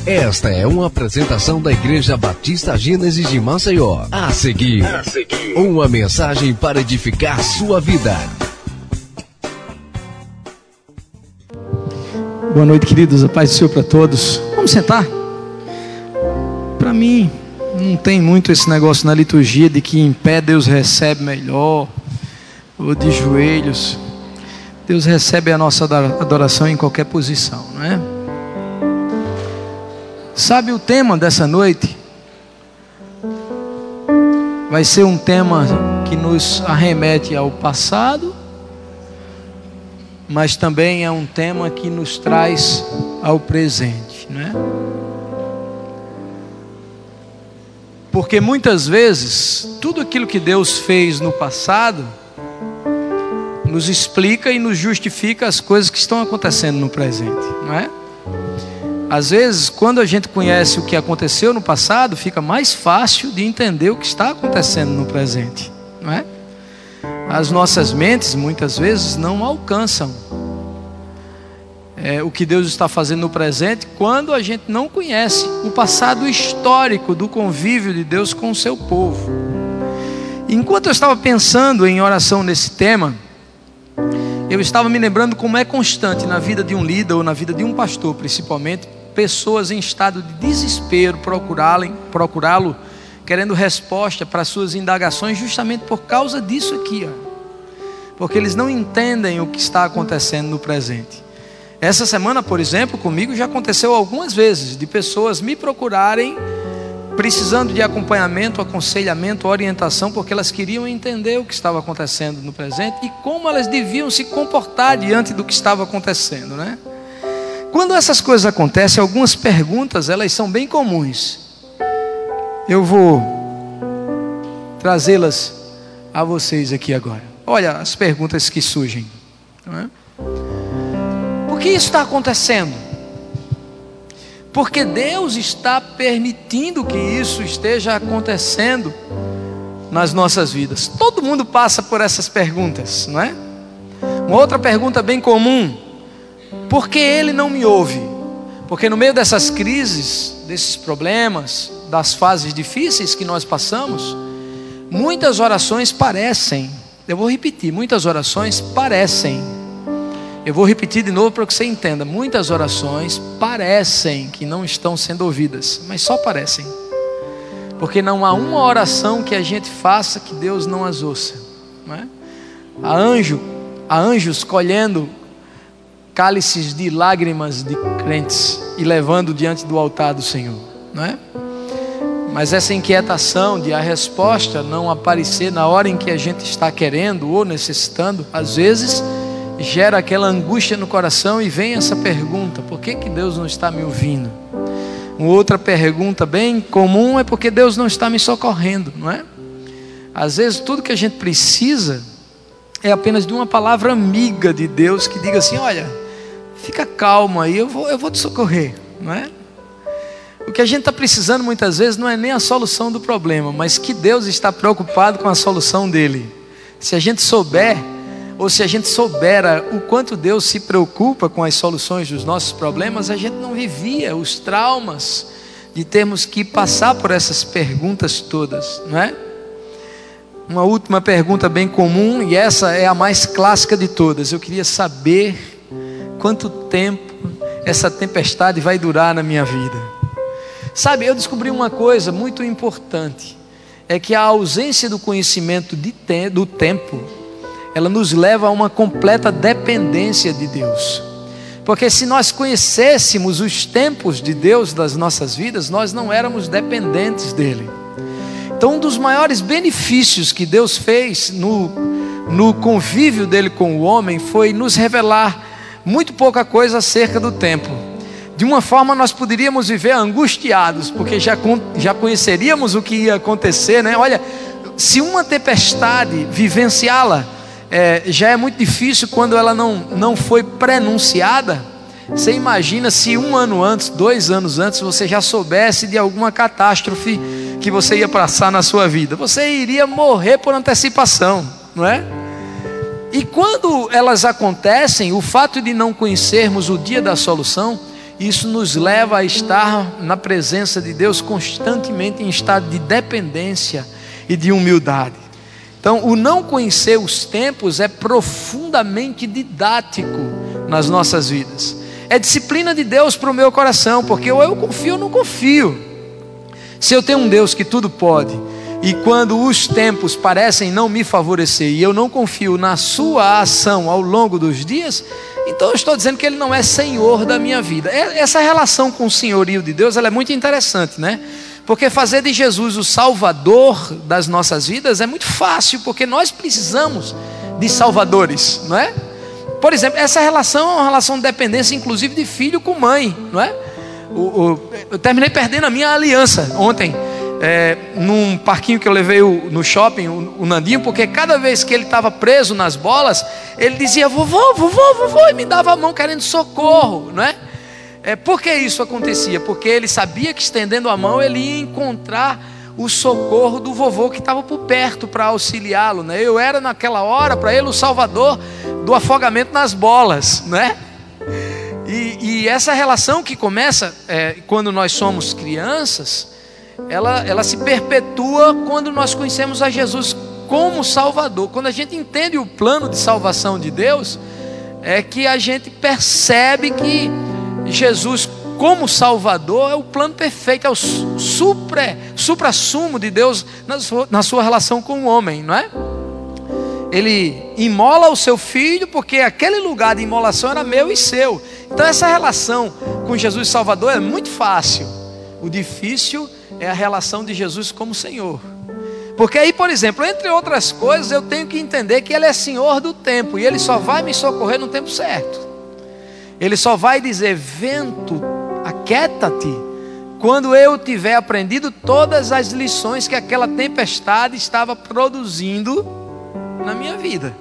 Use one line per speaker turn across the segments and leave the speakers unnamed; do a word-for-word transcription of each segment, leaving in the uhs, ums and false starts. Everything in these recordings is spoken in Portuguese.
Esta é uma apresentação da Igreja Batista Gênesis de Maceió. A seguir, a seguir, uma mensagem para edificar sua vida.
Boa noite, queridos. A paz do Senhor para todos. Vamos sentar? Para mim, não tem muito esse negócio na liturgia de que em pé Deus recebe melhor, ou de joelhos. Deus recebe a nossa adoração em qualquer posição, não é? Sabe o tema dessa noite? Vai ser um tema que nos arremete ao passado, mas também é um tema que nos traz ao presente, né? Porque muitas vezes, tudo aquilo que Deus fez no passado, nos explica e nos justifica as coisas que estão acontecendo no presente, não é? Às vezes, quando a gente conhece o que aconteceu no passado, fica mais fácil de entender o que está acontecendo no presente, não é? As nossas mentes, muitas vezes, não alcançam é, o que Deus está fazendo no presente, quando a gente não conhece o passado histórico do convívio de Deus com o seu povo. Enquanto eu estava pensando em oração nesse tema, eu estava me lembrando como é constante na vida de um líder, ou na vida de um pastor principalmente, pessoas em estado de desespero procurá-lo, procurá-lo querendo resposta para suas indagações, justamente por causa disso aqui, ó. Porque eles não entendem o que está acontecendo no presente. Essa semana, por exemplo, comigo já aconteceu algumas vezes, de pessoas me procurarem precisando de acompanhamento, aconselhamento, orientação, porque elas queriam entender o que estava acontecendo no presente e como elas deviam se comportar diante do que estava acontecendo, né? Quando essas coisas acontecem, algumas perguntas, elas são bem comuns. Eu vou trazê-las a vocês aqui agora. Olha as perguntas que surgem, não é? Por que isso está acontecendo? Porque Deus está permitindo que isso esteja acontecendo nas nossas vidas. Todo mundo passa por essas perguntas, não é? Uma outra pergunta bem comum: por que Ele não me ouve? Porque no meio dessas crises, desses problemas, das fases difíceis que nós passamos, muitas orações parecem, eu vou repetir, muitas orações parecem, eu vou repetir de novo para que você entenda, muitas orações parecem que não estão sendo ouvidas, mas só parecem, porque não há uma oração que a gente faça que Deus não as ouça, não é? Há anjo, há anjos colhendo cálices de lágrimas de crentes e levando diante do altar do Senhor, não é? Mas essa inquietação de a resposta não aparecer na hora em que a gente está querendo ou necessitando, às vezes gera aquela angústia no coração e vem essa pergunta: por que que Deus não está me ouvindo? Uma outra pergunta bem comum é: porque Deus não está me socorrendo, não é? Às vezes tudo que a gente precisa é apenas de uma palavra amiga de Deus que diga assim: olha, fica calmo aí, eu vou, eu vou te socorrer, não é? O que a gente está precisando muitas vezes não é nem a solução do problema, mas que Deus está preocupado com a solução dele. Se a gente souber, ou se a gente soubera o quanto Deus se preocupa com as soluções dos nossos problemas, a gente não vivia os traumas de termos que passar por essas perguntas todas, não é? Uma última pergunta bem comum, e essa é a mais clássica de todas: eu queria saber quanto tempo essa tempestade vai durar na minha vida. Sabe, eu descobri uma coisa muito importante, é que a ausência do conhecimento de te- do tempo, ela nos leva a uma completa dependência de Deus. Porque se nós conhecêssemos os tempos de Deus das nossas vidas, nós não éramos dependentes dele. Então um dos maiores benefícios que Deus fez no, no convívio dele com o homem foi nos revelar muito pouca coisa acerca do tempo. De uma forma nós poderíamos viver angustiados, porque já, já conheceríamos o que ia acontecer, né? Olha, se uma tempestade vivenciá-la é, já é muito difícil quando ela não, não foi prenunciada. Você imagina se um ano antes, dois anos antes, você já soubesse de alguma catástrofe que você ia passar na sua vida. Você iria morrer por antecipação, não é? E quando elas acontecem, o fato de não conhecermos o dia da solução isso nos leva a estar na presença de Deus constantemente em estado de dependência e de humildade. Então, o não conhecer os tempos é profundamente didático nas nossas vidas. É disciplina de Deus para o meu coração, porque ou eu confio ou não confio. Se eu tenho um Deus que tudo pode, e quando os tempos parecem não me favorecer, e eu não confio na sua ação ao longo dos dias, então eu estou dizendo que Ele não é Senhor da minha vida. Essa relação com o senhorio de Deus, ela é muito interessante, né? Porque fazer de Jesus o Salvador das nossas vidas é muito fácil, porque nós precisamos de salvadores, não é? Por exemplo, essa relação é uma relação de dependência, inclusive de filho com mãe, não é? O, o, eu terminei perdendo a minha aliança ontem, é, num parquinho que eu levei o, no shopping, o, o Nandinho, porque cada vez que ele estava preso nas bolas, ele dizia, vovô, vovô, vovô, e me dava a mão querendo socorro, não é? É, por que isso acontecia? Porque ele sabia que estendendo a mão ele ia encontrar o socorro do vovô que estava por perto para auxiliá-lo, né? Eu era naquela hora para ele o salvador do afogamento nas bolas, né? E, e essa relação que começa é, quando nós somos crianças, ela, ela se perpetua quando nós conhecemos a Jesus como Salvador. Quando a gente entende o plano de salvação de Deus, é que a gente percebe que Jesus como Salvador é o plano perfeito, é o supra, supra-sumo de Deus na sua, na sua relação com o homem, não é? Ele imola o seu filho porque aquele lugar de imolação era meu e seu. Então essa relação com Jesus Salvador é muito fácil. O difícil é a relação de Jesus como Senhor. Porque aí, por exemplo, entre outras coisas, eu tenho que entender que Ele é Senhor do tempo e Ele só vai me socorrer no tempo certo. Ele só vai dizer, vento, aquieta-te, quando eu tiver aprendido todas as lições que aquela tempestade estava produzindo na minha vida,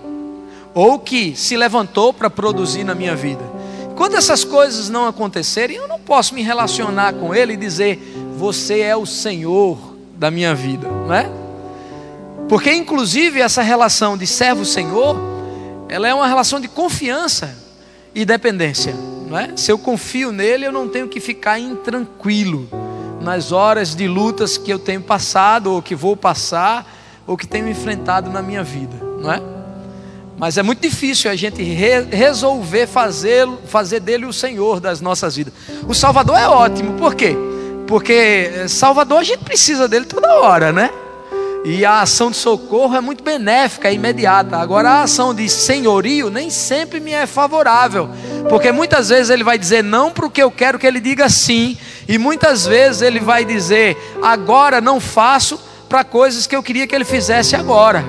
ou que se levantou para produzir na minha vida. Quando essas coisas não acontecerem, eu não posso me relacionar com Ele e dizer, você é o Senhor da minha vida, não é? Porque inclusive essa relação de servo-senhor, ela é uma relação de confiança e dependência, não é? Se eu confio nele, eu não tenho que ficar intranquilo nas horas de lutas que eu tenho passado, ou que vou passar, ou que tenho enfrentado na minha vida, não é? Mas é muito difícil a gente re resolver fazer, fazer dele o Senhor das nossas vidas. O Salvador é ótimo, por quê? Porque Salvador a gente precisa dele toda hora, né? E a ação de socorro é muito benéfica, é imediata. Agora a ação de senhorio nem sempre me é favorável, porque muitas vezes ele vai dizer não para o que eu quero que ele diga sim, e muitas vezes ele vai dizer agora não faço para coisas que eu queria que ele fizesse agora.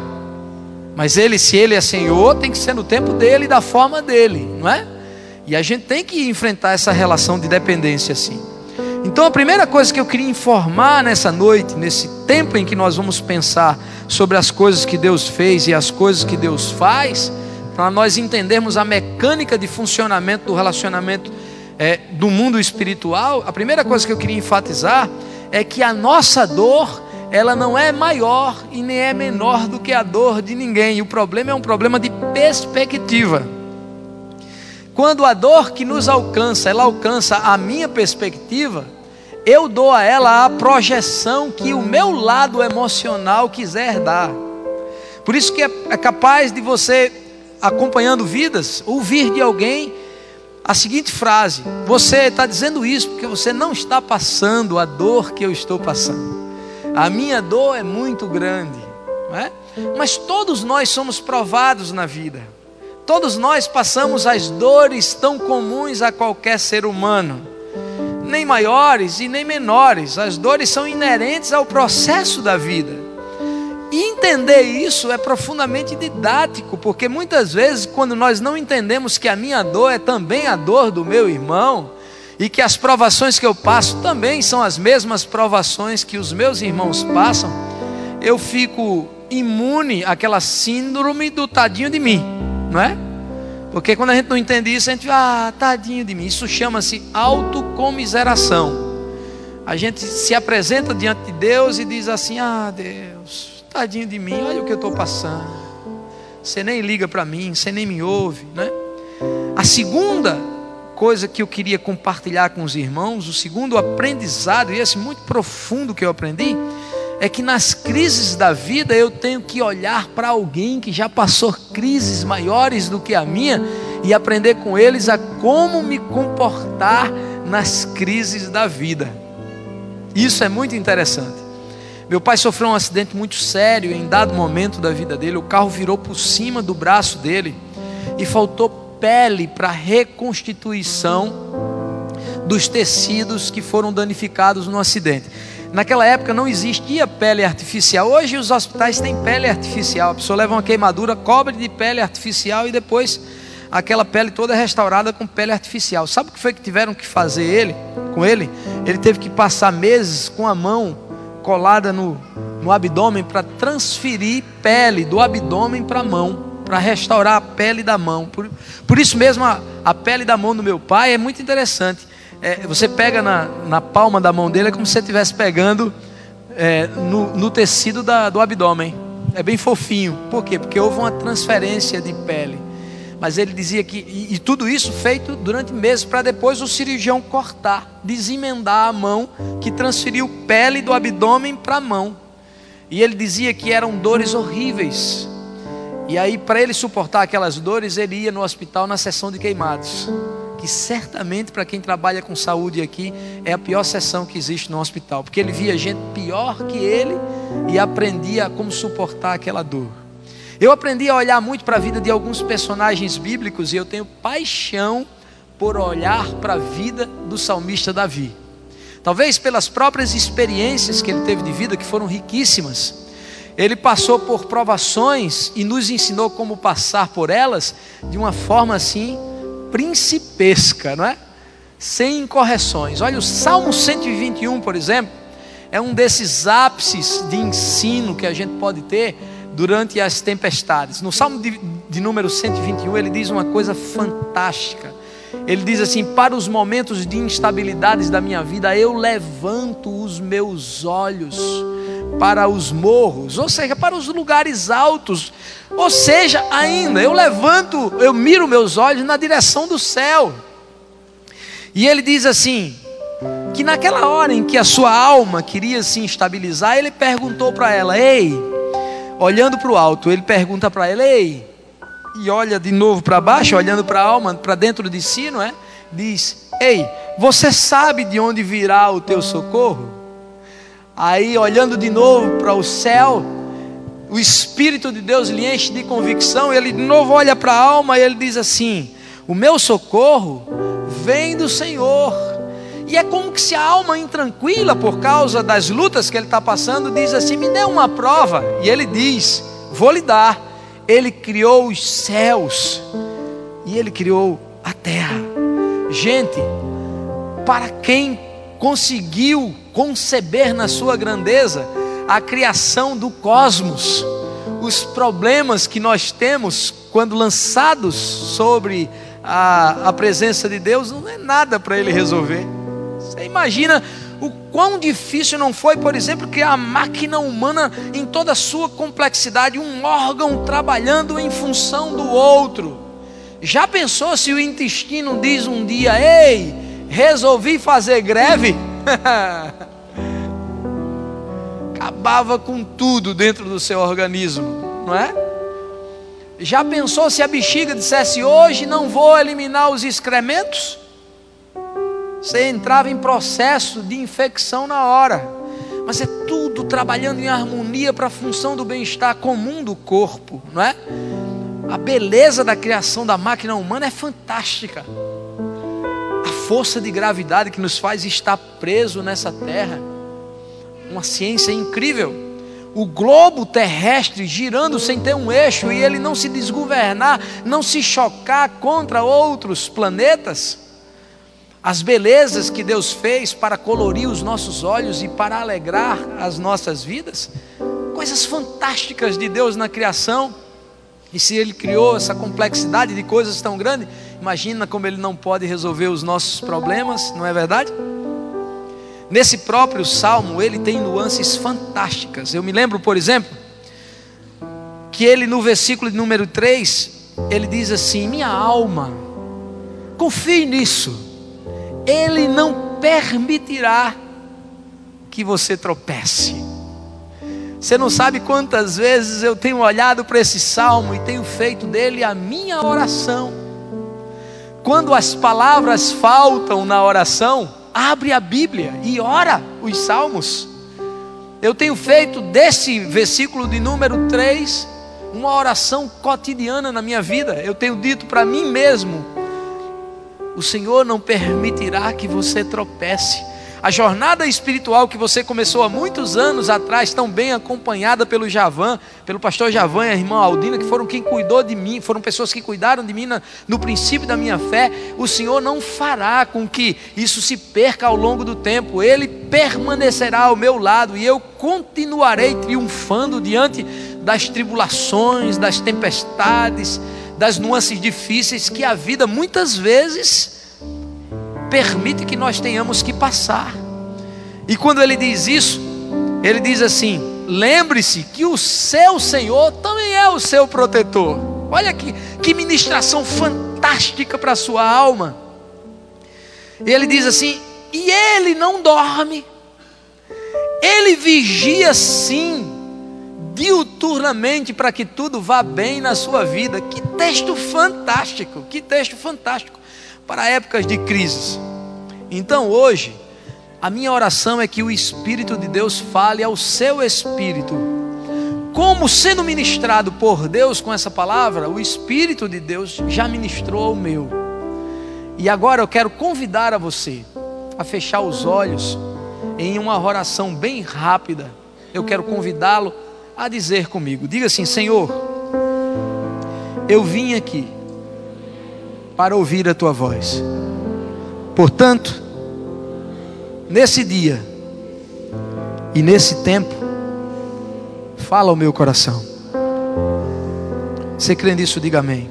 Mas ele, se ele é Senhor, tem que ser no tempo dele e da forma dele, não é? E a gente tem que enfrentar essa relação de dependência assim. Então a primeira coisa que eu queria informar nessa noite, nesse tempo em que nós vamos pensar sobre as coisas que Deus fez e as coisas que Deus faz, para nós entendermos a mecânica de funcionamento do relacionamento é, do mundo espiritual, a primeira coisa que eu queria enfatizar é que a nossa dor, ela não é maior e nem é menor do que a dor de ninguém. E o problema é um problema de perspectiva. Quando a dor que nos alcança, ela alcança a minha perspectiva, eu dou a ela a projeção que o meu lado emocional quiser dar. Por isso que é capaz de você, acompanhando vidas, ouvir de alguém a seguinte frase: você está dizendo isso porque você não está passando a dor que eu estou passando. A minha dor é muito grande, não é? Mas todos nós somos provados na vida. Todos nós passamos as dores tão comuns a qualquer ser humano, nem maiores e nem menores. As dores são inerentes ao processo da vida. E entender isso é profundamente didático, porque muitas vezes quando nós não entendemos que a minha dor é também a dor do meu irmão, e que as provações que eu passo também são as mesmas provações que os meus irmãos passam, eu fico imune àquela síndrome do tadinho de mim, não é? Porque quando a gente não entende isso, a gente ah, tadinho de mim. Isso chama-se autocomiseração. A gente se apresenta diante de Deus e diz assim: ah, Deus, tadinho de mim, olha o que eu estou passando. Você nem liga para mim, você nem me ouve, né? A segunda coisa que eu queria compartilhar com os irmãos, o segundo aprendizado, e esse muito profundo que eu aprendi, é que nas crises da vida eu tenho que olhar para alguém que já passou crises maiores do que a minha e aprender com eles a como me comportar nas crises da vida. Isso é muito interessante. Meu pai sofreu um acidente muito sério em dado momento da vida dele. O carro virou por cima do braço dele e faltou pele para reconstituição dos tecidos que foram danificados no acidente. Naquela época não existia pele artificial. Hoje os hospitais têm pele artificial. A pessoa leva uma queimadura, cobre de pele artificial e depois aquela pele toda é restaurada com pele artificial. Sabe o que foi que tiveram que fazer ele, com ele? Ele teve que passar meses com a mão colada no, no abdômen para transferir pele do abdômen para a mão, para restaurar a pele da mão. Por, por isso mesmo a, a pele da mão do meu pai é muito interessante. É, você pega na, na palma da mão dele, é como se você estivesse pegando é, no, no tecido da, do abdômen. É bem fofinho. Por quê? Porque houve uma transferência de pele. Mas ele dizia que, e, e tudo isso feito durante meses, para depois o cirurgião cortar, desemendar a mão, que transferiu pele do abdômen para a mão. E ele dizia que eram dores horríveis. E aí, para ele suportar aquelas dores, ele ia no hospital na sessão de queimados, que certamente para quem trabalha com saúde aqui é a pior sessão que existe no hospital, porque ele via gente pior que ele e aprendia como suportar aquela dor. Eu aprendi a olhar muito para a vida de alguns personagens bíblicos e eu tenho paixão por olhar para a vida do salmista Davi. Talvez pelas próprias experiências que ele teve de vida, que foram riquíssimas. Ele passou por provações e nos ensinou como passar por elas de uma forma assim principesca, não é? Sem incorreções. Olha, o Salmo cento e vinte e um, por exemplo, é um desses ápices de ensino que a gente pode ter durante as tempestades. No Salmo de, de número cento e vinte e um, ele diz uma coisa fantástica. Ele diz assim: para os momentos de instabilidades da minha vida, eu levanto os meus olhos para os morros, ou seja, para os lugares altos, ou seja, ainda, eu levanto, eu miro meus olhos na direção do céu. E ele diz assim, que naquela hora em que a sua alma queria se instabilizar, ele perguntou para ela, ei, olhando para o alto, ele pergunta para ela, ei, e olha de novo para baixo, olhando para a alma, para dentro de si, não é? Diz, ei, você sabe de onde virá o teu socorro? Aí, olhando de novo para o céu, o Espírito de Deus lhe enche de convicção. Ele de novo olha para a alma e ele diz assim, o meu socorro vem do Senhor. E é como que se a alma intranquila, por causa das lutas que ele está passando, diz assim, me dê uma prova. E ele diz, vou lhe dar. Ele criou os céus e ele criou a terra. Gente, para quem conseguiu conceber na sua grandeza a criação do cosmos, os problemas que nós temos quando lançados sobre a, a presença de Deus, não é nada para ele resolver. Você imagina o quão difícil não foi, por exemplo, criar a máquina humana em toda a sua complexidade, um órgão trabalhando em função do outro. Já pensou se o intestino diz um dia, ei, resolvi fazer greve? Acabava com tudo dentro do seu organismo, não é? Já pensou se a bexiga dissesse, hoje não vou eliminar os excrementos? Você entrava em processo de infecção na hora. Mas é tudo trabalhando em harmonia para a função do bem-estar comum do corpo, não é? A beleza da criação da máquina humana é fantástica. A força de gravidade que nos faz estar preso nessa terra, uma ciência incrível. O globo terrestre girando sem ter um eixo e ele não se desgovernar, não se chocar contra outros planetas. As belezas que Deus fez para colorir os nossos olhos e para alegrar as nossas vidas, coisas fantásticas de Deus na criação. E se Ele criou essa complexidade de coisas tão grande, imagina como Ele não pode resolver os nossos problemas, não é verdade? Nesse próprio salmo, ele tem nuances fantásticas. Eu me lembro, por exemplo, que ele no versículo de número três, ele diz assim, minha alma, Confie nisso. Ele não permitirá que você tropece. Você não sabe quantas vezes eu tenho olhado para esse salmo e tenho feito dele a minha oração. Quando as palavras faltam na oração, abre a Bíblia e ora os salmos. Eu tenho feito desse versículo de número três uma oração cotidiana na minha vida. Eu tenho dito para mim mesmo: o Senhor não permitirá que você tropece. A jornada espiritual que você começou há muitos anos atrás, tão bem acompanhada pelo Javan, pelo pastor Javan e a irmã Aldina, que foram quem cuidou de mim, foram pessoas que cuidaram de mim na, no princípio da minha fé. O Senhor não fará com que isso se perca ao longo do tempo. Ele permanecerá ao meu lado e eu continuarei triunfando diante das tribulações, das tempestades, das nuances difíceis que a vida muitas vezes permite que nós tenhamos que passar. E quando ele diz isso, ele diz assim: lembre-se que o seu Senhor também é o seu protetor. Olha que, que ministração fantástica para a sua alma. Ele diz assim: e ele não dorme, ele vigia sim diuturnamente para que tudo vá bem na sua vida. Que texto fantástico, que texto fantástico para épocas de crises. Então hoje, a minha oração é que o Espírito de Deus fale ao seu espírito. Como sendo ministrado por Deus com essa palavra, o Espírito de Deus já ministrou ao meu. E agora eu quero convidar a você a fechar os olhos em uma oração bem rápida. Eu quero convidá-lo a dizer comigo, diga assim: Senhor, eu vim aqui para ouvir a tua voz. Portanto, nesse dia e nesse tempo, fala ao meu coração. Você crê nisso? Diga amém.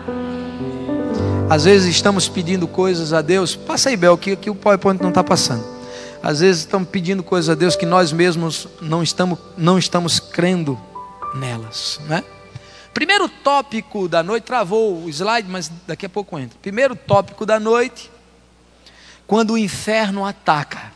Às vezes estamos pedindo coisas a Deus. Passa aí, Bel, que, que o PowerPoint não está passando. Às vezes estamos pedindo coisas a Deus que nós mesmos não estamos, não estamos crendo nelas, né? Primeiro tópico da noite, travou o slide, mas daqui a pouco entra. Primeiro tópico da noite, quando o inferno ataca.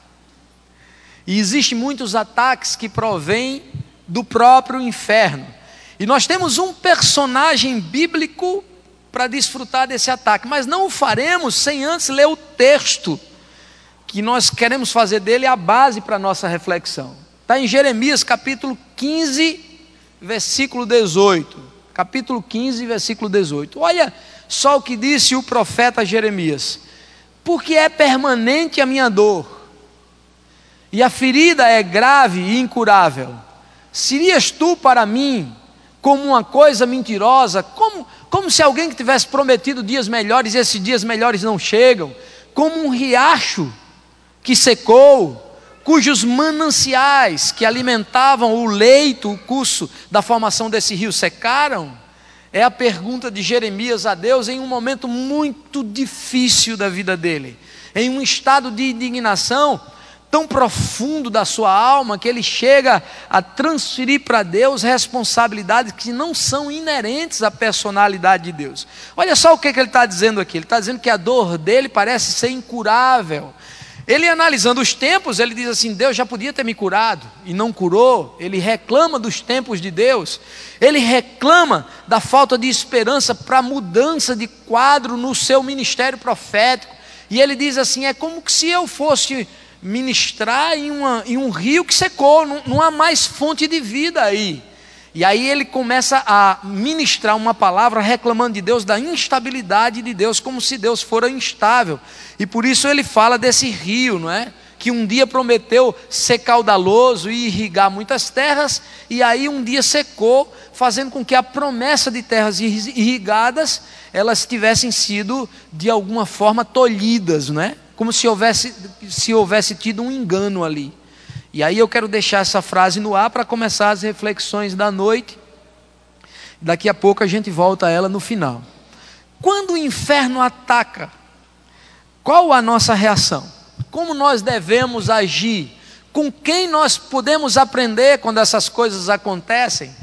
E existem muitos ataques que provêm do próprio inferno. E nós temos um personagem bíblico para desfrutar desse ataque, mas não o faremos sem antes ler o texto, que nós queremos fazer dele a base para a nossa reflexão. Está em Jeremias capítulo quinze, versículo dezoito. Capítulo quinze, versículo dezoito. Olha só o que disse o profeta Jeremias: porque é permanente a minha dor, e a ferida é grave e incurável. Serias tu para mim como uma coisa mentirosa, como, como se alguém que tivesse prometido dias melhores e esses dias melhores não chegam, como um riacho que secou, cujos mananciais que alimentavam o leito, o curso da formação desse rio secaram. É a pergunta de Jeremias a Deus em um momento muito difícil da vida dele, em um estado de indignação tão profundo da sua alma, que ele chega a transferir para Deus responsabilidades que não são inerentes à personalidade de Deus. Olha só o que, que ele está dizendo aqui. Ele está dizendo que a dor dele parece ser incurável. Ele, analisando os tempos, ele diz assim: Deus já podia ter me curado e não curou. Ele reclama dos tempos de Deus. Ele reclama da falta de esperança para mudança de quadro no seu ministério profético. E ele diz assim: é como se eu fosse ministrar em, uma, em um rio que secou, não, não há mais fonte de vida aí. E aí ele começa a ministrar uma palavra reclamando de Deus, da instabilidade de Deus, como se Deus fora instável. E por isso ele fala desse rio, não é? Que um dia prometeu ser caudaloso e irrigar muitas terras, e aí um dia secou, fazendo com que a promessa de terras irrigadas, elas tivessem sido de alguma forma tolhidas, não é? Como se houvesse, se houvesse tido um engano ali. E aí eu quero deixar essa frase no ar para começar as reflexões da noite. Daqui a pouco a gente volta a ela no final. Quando o inferno ataca, qual a nossa reação? Como nós devemos agir? Com quem nós podemos aprender quando essas coisas acontecem?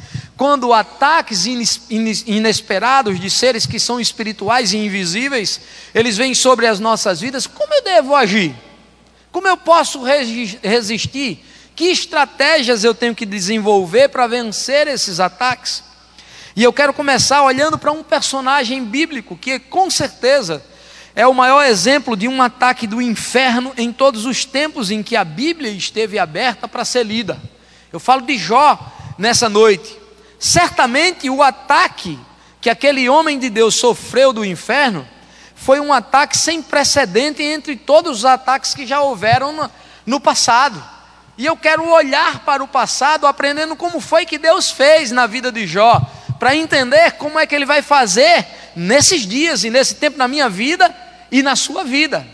quando ataques inesperados de seres que são espirituais e invisíveis, eles vêm sobre as nossas vidas, como eu devo agir? Como eu posso resistir? Que estratégias eu tenho que desenvolver para vencer esses ataques? E eu quero começar olhando para um personagem bíblico que com certeza é o maior exemplo de um ataque do inferno em todos os tempos em que a Bíblia esteve aberta para ser lida. Eu falo de Jó nessa noite. Certamente o ataque que aquele homem de Deus sofreu do inferno foi um ataque sem precedente entre todos os ataques que já houveram no, no passado. E eu quero olhar para o passado aprendendo como foi que Deus fez na vida de Jó, para entender como é que Ele vai fazer nesses dias e nesse tempo na minha vida e na sua vida.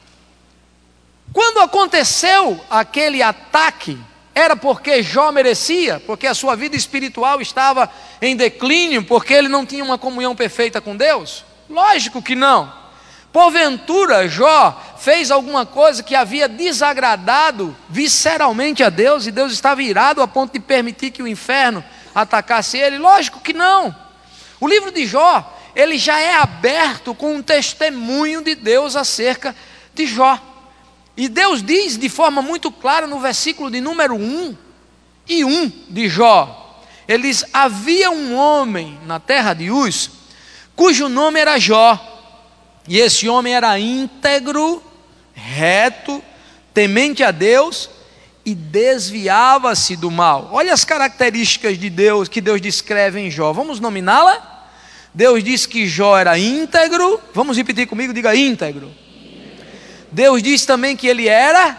Quando aconteceu aquele ataque, era porque Jó merecia, porque a sua vida espiritual estava em declínio, porque ele não tinha uma comunhão perfeita com Deus? Lógico que não. Porventura Jó fez alguma coisa que havia desagradado visceralmente a Deus, e Deus estava irado a ponto de permitir que o inferno atacasse ele? Lógico que não. O livro de Jó, ele já é aberto com um testemunho de Deus acerca de Jó. E Deus diz de forma muito clara no versículo de número um e um de Jó. Ele diz: havia um homem na terra de Uz, cujo nome era Jó, e esse homem era íntegro, reto, temente a Deus, e desviava-se do mal. Olha as características de Deus que Deus descreve em Jó. Vamos nominá-la? Deus diz que Jó era íntegro. Vamos repetir comigo, diga íntegro. Deus diz também que ele era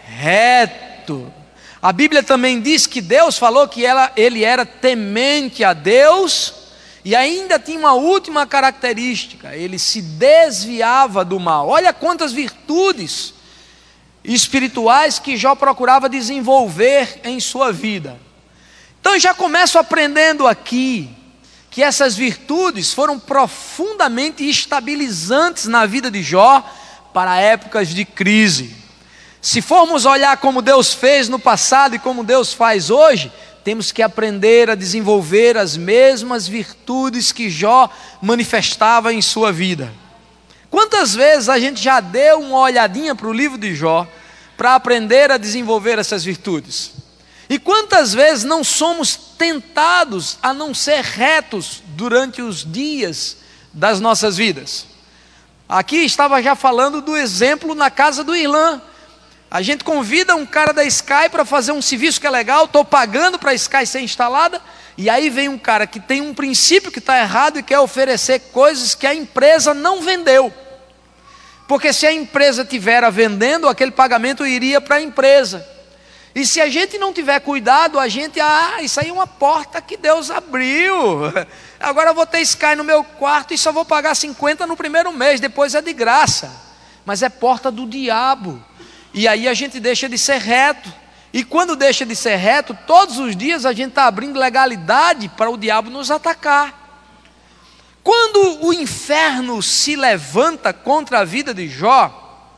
reto. A Bíblia também diz que Deus falou que ela, ele era temente a Deus, e ainda tinha uma última característica: ele se desviava do mal. Olha quantas virtudes espirituais que Jó procurava desenvolver em sua vida. Então eu já começo aprendendo aqui que essas virtudes foram profundamente estabilizantes na vida de Jó para épocas de crise. Se formos olhar como Deus fez no passado e como Deus faz hoje, temos que aprender a desenvolver as mesmas virtudes que Jó manifestava em sua vida. Quantas vezes a gente já deu uma olhadinha para o livro de Jó para aprender a desenvolver essas virtudes? E quantas vezes não somos tentados a não ser retos durante os dias das nossas vidas? Aqui estava já falando do exemplo na casa do Irlã. A gente convida um cara da Sky para fazer um serviço que é legal, estou pagando para a Sky ser instalada, e aí vem um cara que tem um princípio que está errado e quer oferecer coisas que a empresa não vendeu. Porque se a empresa estiver vendendo, aquele pagamento iria para a empresa. E se a gente não tiver cuidado, a gente, ah, isso aí é uma porta que Deus abriu. Agora eu vou ter Sky no meu quarto e só vou pagar cinquenta no primeiro mês, depois é de graça. Mas é porta do diabo. E aí a gente deixa de ser reto. E quando deixa de ser reto, todos os dias a gente está abrindo legalidade para o diabo nos atacar. Quando o inferno se levanta contra a vida de Jó,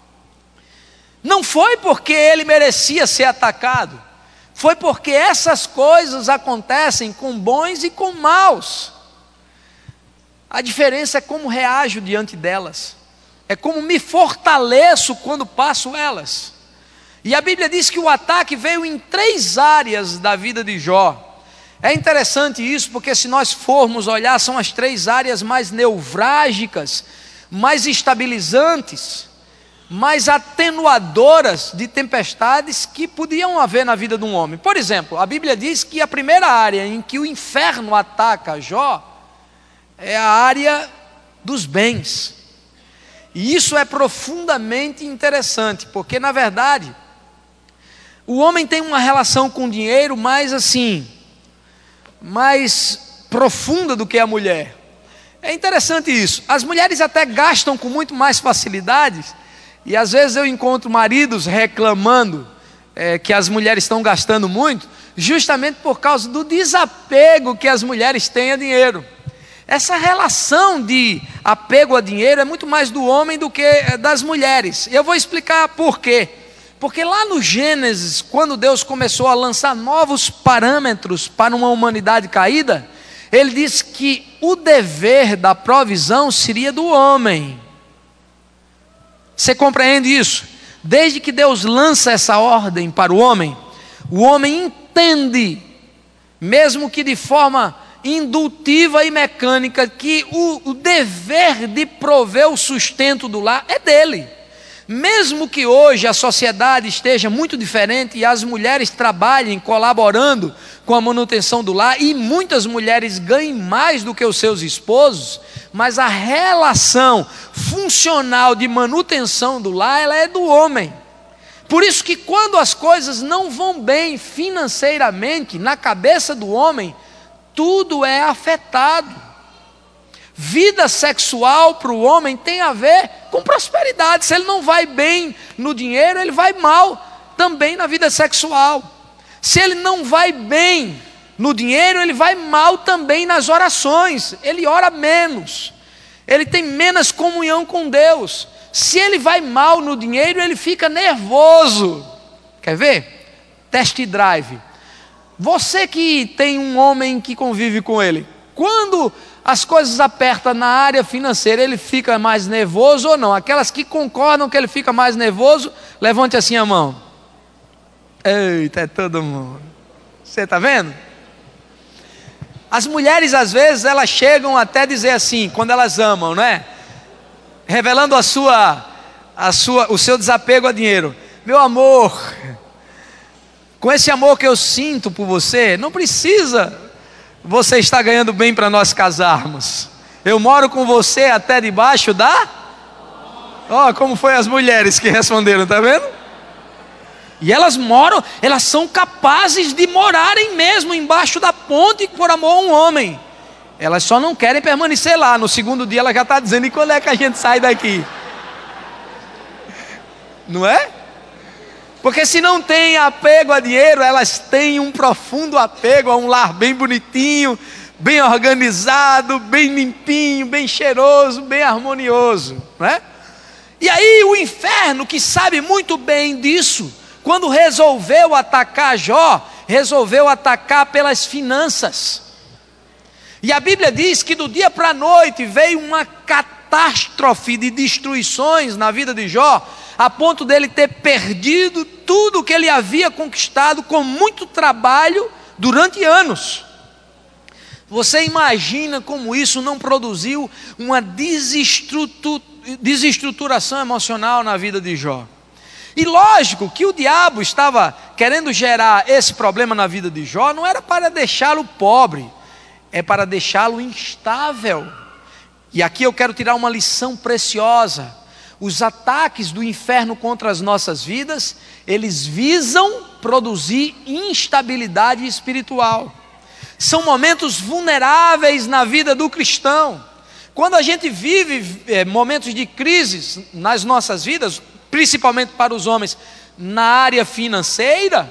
não foi porque ele merecia ser atacado, foi porque essas coisas acontecem com bons e com maus. A diferença é como reajo diante delas, é como me fortaleço quando passo elas. E a Bíblia diz que o ataque veio em três áreas da vida de Jó. É interessante isso, porque se nós formos olhar, são as três áreas mais nevrálgicas, mais estabilizantes, mais atenuadoras de tempestades que podiam haver na vida de um homem. Por exemplo, a Bíblia diz que a primeira área em que o inferno ataca Jó é a área dos bens. E isso é profundamente interessante, porque na verdade o homem tem uma relação com o dinheiro mais assim, mais profunda do que a mulher. É interessante isso. As mulheres até gastam com muito mais facilidade. E às vezes eu encontro maridos reclamando é, que as mulheres estão gastando muito, justamente por causa do desapego que as mulheres têm a dinheiro. Essa relação de apego a dinheiro é muito mais do homem do que das mulheres. E eu vou explicar por quê. Porque lá no Gênesis, quando Deus começou a lançar novos parâmetros para uma humanidade caída, Ele disse que o dever da provisão seria do homem. Você compreende isso? Desde que Deus lança essa ordem para o homem, o homem entende, mesmo que de forma indutiva e mecânica, que o, o dever de prover o sustento do lar é dele. Mesmo que hoje a sociedade esteja muito diferente e as mulheres trabalhem colaborando com a manutenção do lar, e muitas mulheres ganhem mais do que os seus esposos, mas a relação funcional de manutenção do lar, ela é do homem. Por isso que quando as coisas não vão bem financeiramente, na cabeça do homem, tudo é afetado. Vida sexual para o homem tem a ver com prosperidade. Se ele não vai bem no dinheiro, ele vai mal também na vida sexual. Se ele não vai bem no dinheiro, ele vai mal também nas orações. Ele ora menos, ele tem menos comunhão com Deus. Se ele vai mal no dinheiro, ele fica nervoso. Quer ver? Test drive. Você que tem um homem que convive com ele, quando as coisas apertam na área financeira, ele fica mais nervoso ou não? Aquelas que concordam que ele fica mais nervoso, levante assim a mão. Eita, é todo mundo. Você está vendo? As mulheres às vezes elas chegam até dizer assim, quando elas amam, não é? Revelando a sua, a sua, o seu desapego a dinheiro. Meu amor, com esse amor que eu sinto por você, não precisa você estar ganhando bem para nós casarmos. Eu moro com você até debaixo da... Ó, oh, como foi as mulheres que responderam, tá vendo? E elas moram, elas são capazes de morarem mesmo embaixo da ponte por amor a um homem. Elas só não querem permanecer lá. No segundo dia ela já está dizendo, e quando é que a gente sai daqui? Não é? Porque se não tem apego a dinheiro, elas têm um profundo apego a um lar bem bonitinho, bem organizado, bem limpinho, bem cheiroso, bem harmonioso, não é? E aí o inferno, que sabe muito bem disso, quando resolveu atacar Jó, resolveu atacar pelas finanças. E a Bíblia diz que do dia para a noite veio uma catástrofe de destruições na vida de Jó, a ponto dele ter perdido tudo que ele havia conquistado com muito trabalho durante anos. Você imagina como isso não produziu uma desestrutu- desestruturação emocional na vida de Jó. E lógico que o diabo estava querendo gerar esse problema na vida de Jó, não era para deixá-lo pobre, é para deixá-lo instável. E aqui eu quero tirar uma lição preciosa. Os ataques do inferno contra as nossas vidas, eles visam produzir instabilidade espiritual. São momentos vulneráveis na vida do cristão. Quando a gente vive é, momentos de crises nas nossas vidas, principalmente para os homens, na área financeira,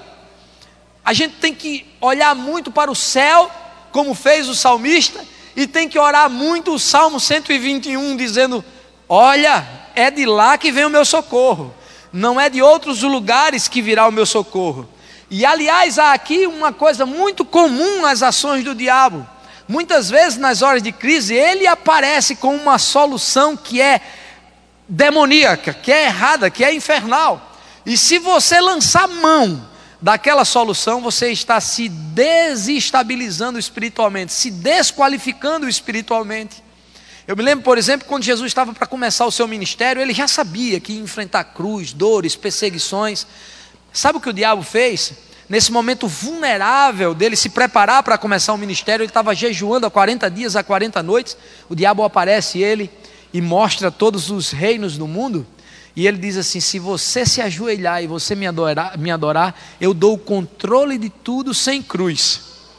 a gente tem que olhar muito para o céu, como fez o salmista, e tem que orar muito o Salmo cento e vinte e um, dizendo, olha, é de lá que vem o meu socorro, não é de outros lugares que virá o meu socorro. E aliás, há aqui uma coisa muito comum nas ações do diabo. Muitas vezes nas horas de crise, ele aparece com uma solução que é demoníaca, que é errada, que é infernal. E se você lançar mão daquela solução, você está se desestabilizando espiritualmente, se desqualificando espiritualmente. Eu me lembro, por exemplo, quando Jesus estava para começar o seu ministério, ele já sabia que ia enfrentar cruz, dores, perseguições. Sabe o que o diabo fez? Nesse momento vulnerável dele se preparar para começar o ministério, ele estava jejuando há quarenta dias, há quarenta noites, o diabo aparece ele e mostra todos os reinos do mundo, e ele diz assim, se você se ajoelhar e você me adorar, me adorar, eu dou o controle de tudo sem cruz.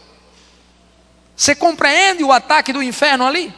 Você compreende o ataque do inferno ali?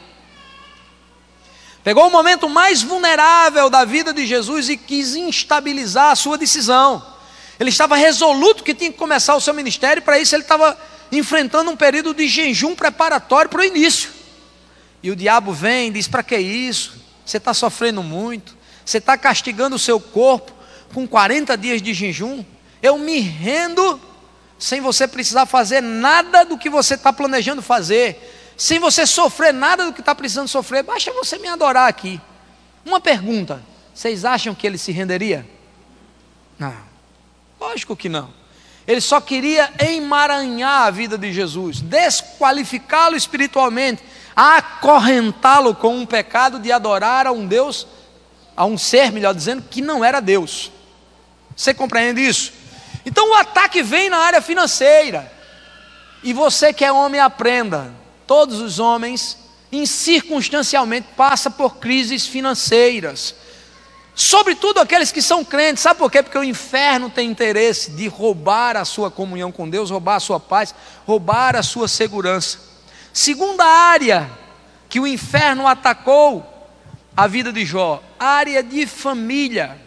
Pegou o momento mais vulnerável da vida de Jesus e quis instabilizar a sua decisão. Ele estava resoluto que tinha que começar o seu ministério, para isso ele estava enfrentando um período de jejum preparatório para o início. E o diabo vem e diz, para que isso? Você está sofrendo muito, você está castigando o seu corpo com quarenta dias de jejum, eu me rendo sem você precisar fazer nada do que você está planejando fazer, sem você sofrer nada do que está precisando sofrer, basta você me adorar aqui. Uma pergunta, vocês acham que ele se renderia? Não, lógico que não. Ele só queria emaranhar a vida de Jesus, desqualificá-lo espiritualmente, acorrentá-lo com um pecado de adorar a um Deus, a um ser, melhor dizendo, que não era Deus. Você compreende isso? Então o ataque vem na área financeira. E você que é homem, aprenda. Todos os homens, incircunstancialmente, passam por crises financeiras. Sobretudo aqueles que são crentes. Sabe por quê? Porque o inferno tem interesse de roubar a sua comunhão com Deus, roubar a sua paz, roubar a sua segurança. Segunda área que o inferno atacou a vida de Jó, área de família.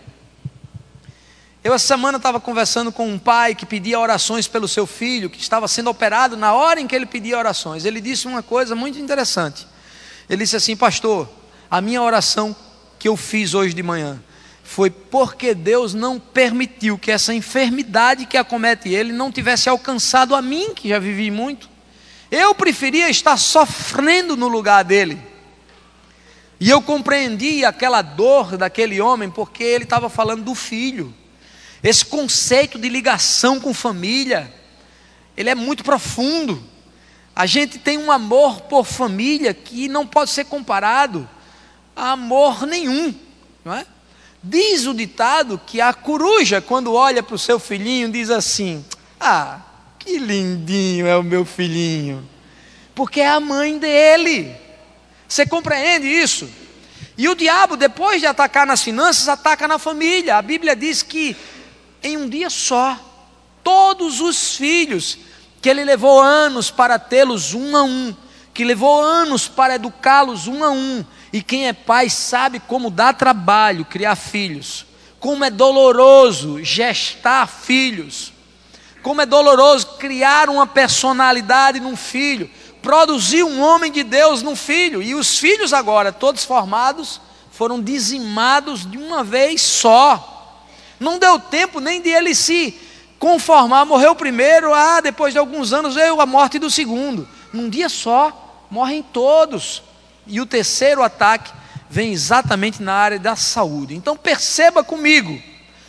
Eu essa semana estava conversando com um pai que pedia orações pelo seu filho, que estava sendo operado. Na hora em que ele pedia orações, ele disse uma coisa muito interessante. Ele disse assim: pastor, a minha oração que eu fiz hoje de manhã foi porque Deus não permitiu que essa enfermidade que acomete ele não tivesse alcançado a mim, que já vivi muito. Eu preferia estar sofrendo no lugar dele. E eu compreendi aquela dor daquele homem, porque ele estava falando do filho. Esse conceito de ligação com família, ele é muito profundo. A gente tem um amor por família que não pode ser comparado a amor nenhum, não é? Diz o ditado que a coruja, quando olha para o seu filhinho, diz assim: ah, que lindinho é o meu filhinho, porque é a mãe dele. Você compreende isso? E o diabo, depois de atacar nas finanças, ataca na família. A Bíblia diz que em um dia só, todos os filhos, que ele levou anos para tê-los um a um, que levou anos para educá-los um a um, e quem é pai sabe como dá trabalho criar filhos, como é doloroso gestar filhos, como é doloroso criar uma personalidade num filho, produzir um homem de Deus num filho, e os filhos agora, todos formados, foram dizimados de uma vez só. Não deu tempo nem de ele se conformar. Morreu o primeiro, ah, depois de alguns anos veio a morte do segundo. Num dia só, morrem todos. E o terceiro ataque vem exatamente na área da saúde. Então perceba comigo,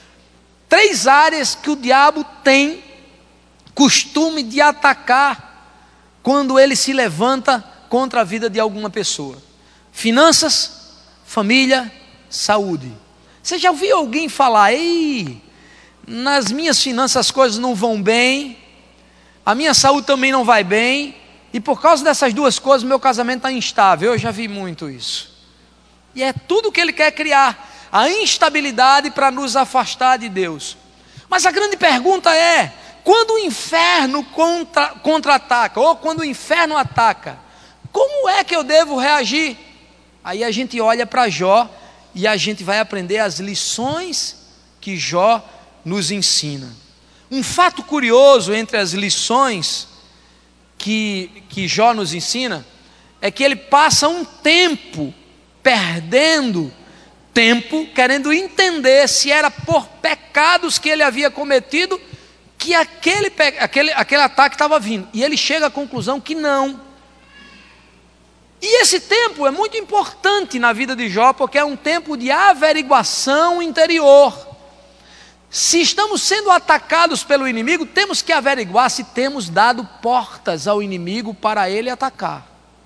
três áreas que o diabo tem costume de atacar quando ele se levanta contra a vida de alguma pessoa: finanças, família, saúde. Você já ouviu alguém falar: ei, nas minhas finanças as coisas não vão bem, a minha saúde também não vai bem, e por causa dessas duas coisas meu casamento está instável? Eu já vi muito isso. E é tudo que ele quer criar, a instabilidade para nos afastar de Deus. Mas a grande pergunta é: quando o inferno contra, contra-ataca, ou quando o inferno ataca, como é que eu devo reagir? Aí a gente olha para Jó e a gente vai aprender as lições que Jó nos ensina. Um fato curioso entre as lições que, que Jó nos ensina é que ele passa um tempo perdendo tempo, querendo entender se era por pecados que ele havia cometido que aquele, aquele, aquele ataque estava vindo. E ele chega à conclusão que não. E esse tempo é muito importante na vida de Jó, porque é um tempo de averiguação interior. Se estamos sendo atacados pelo inimigo, temos que averiguar se temos dado portas ao inimigo para ele atacar.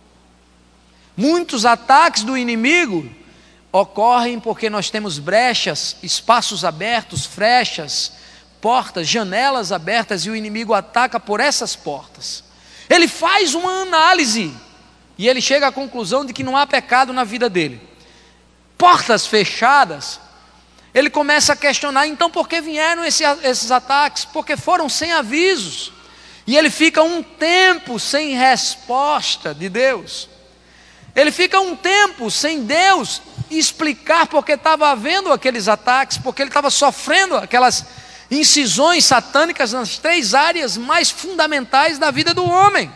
Muitos ataques do inimigo ocorrem porque nós temos brechas, espaços abertos, frechas, portas, janelas abertas, e o inimigo ataca por essas portas. Ele faz uma análise e ele chega à conclusão de que não há pecado na vida dele. Portas fechadas, ele começa a questionar: então por que vieram esse, esses ataques? Porque foram sem avisos. E ele fica um tempo sem resposta de Deus. Ele fica um tempo sem Deus explicar porque estava havendo aqueles ataques, porque ele estava sofrendo aquelas incisões satânicas nas três áreas mais fundamentais da vida do homem.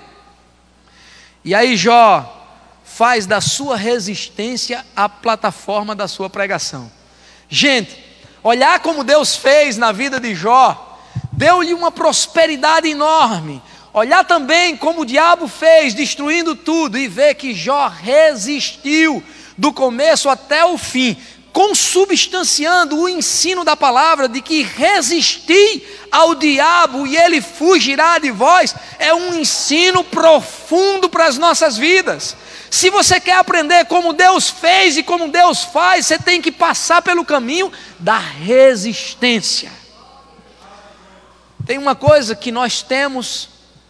E aí Jó faz da sua resistência a plataforma da sua pregação. Gente, olhar como Deus fez na vida de Jó, deu-lhe uma prosperidade enorme. Olhar também como o diabo fez, destruindo tudo, e ver que Jó resistiu do começo até o fim, consubstanciando o ensino da palavra de que resistir ao diabo e ele fugirá de vós, é um ensino profundo para as nossas vidas. Se você quer aprender como Deus fez e como Deus faz, você tem que passar pelo caminho da resistência. Tem uma coisa que nós temos,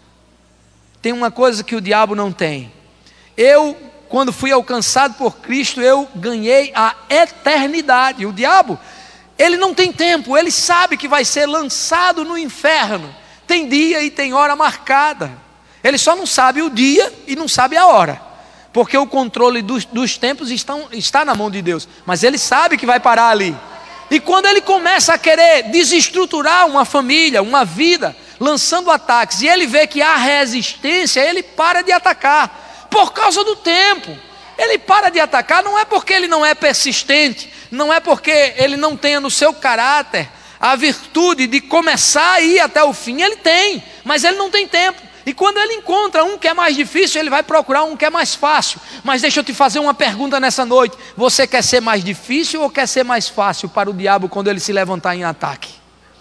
tem uma coisa que o diabo não tem. Eu, quando fui alcançado por Cristo, eu ganhei a eternidade. O diabo, ele não tem tempo, ele sabe que vai ser lançado no inferno. Tem dia e tem hora marcada. Ele só não sabe o dia e não sabe a hora, porque o controle dos, dos tempos estão, está na mão de Deus. Mas ele sabe que vai parar ali. E quando ele começa a querer desestruturar uma família, uma vida, lançando ataques, e ele vê que há resistência, ele para de atacar, por causa do tempo. Ele para de atacar, não é porque ele não é persistente, não é porque ele não tenha no seu caráter a virtude de começar a ir até o fim. Ele tem, mas ele não tem tempo. E quando ele encontra um que é mais difícil, ele vai procurar um que é mais fácil. Mas deixa eu te fazer uma pergunta nessa noite: você quer ser mais difícil ou quer ser mais fácil para o diabo quando ele se levantar em ataque?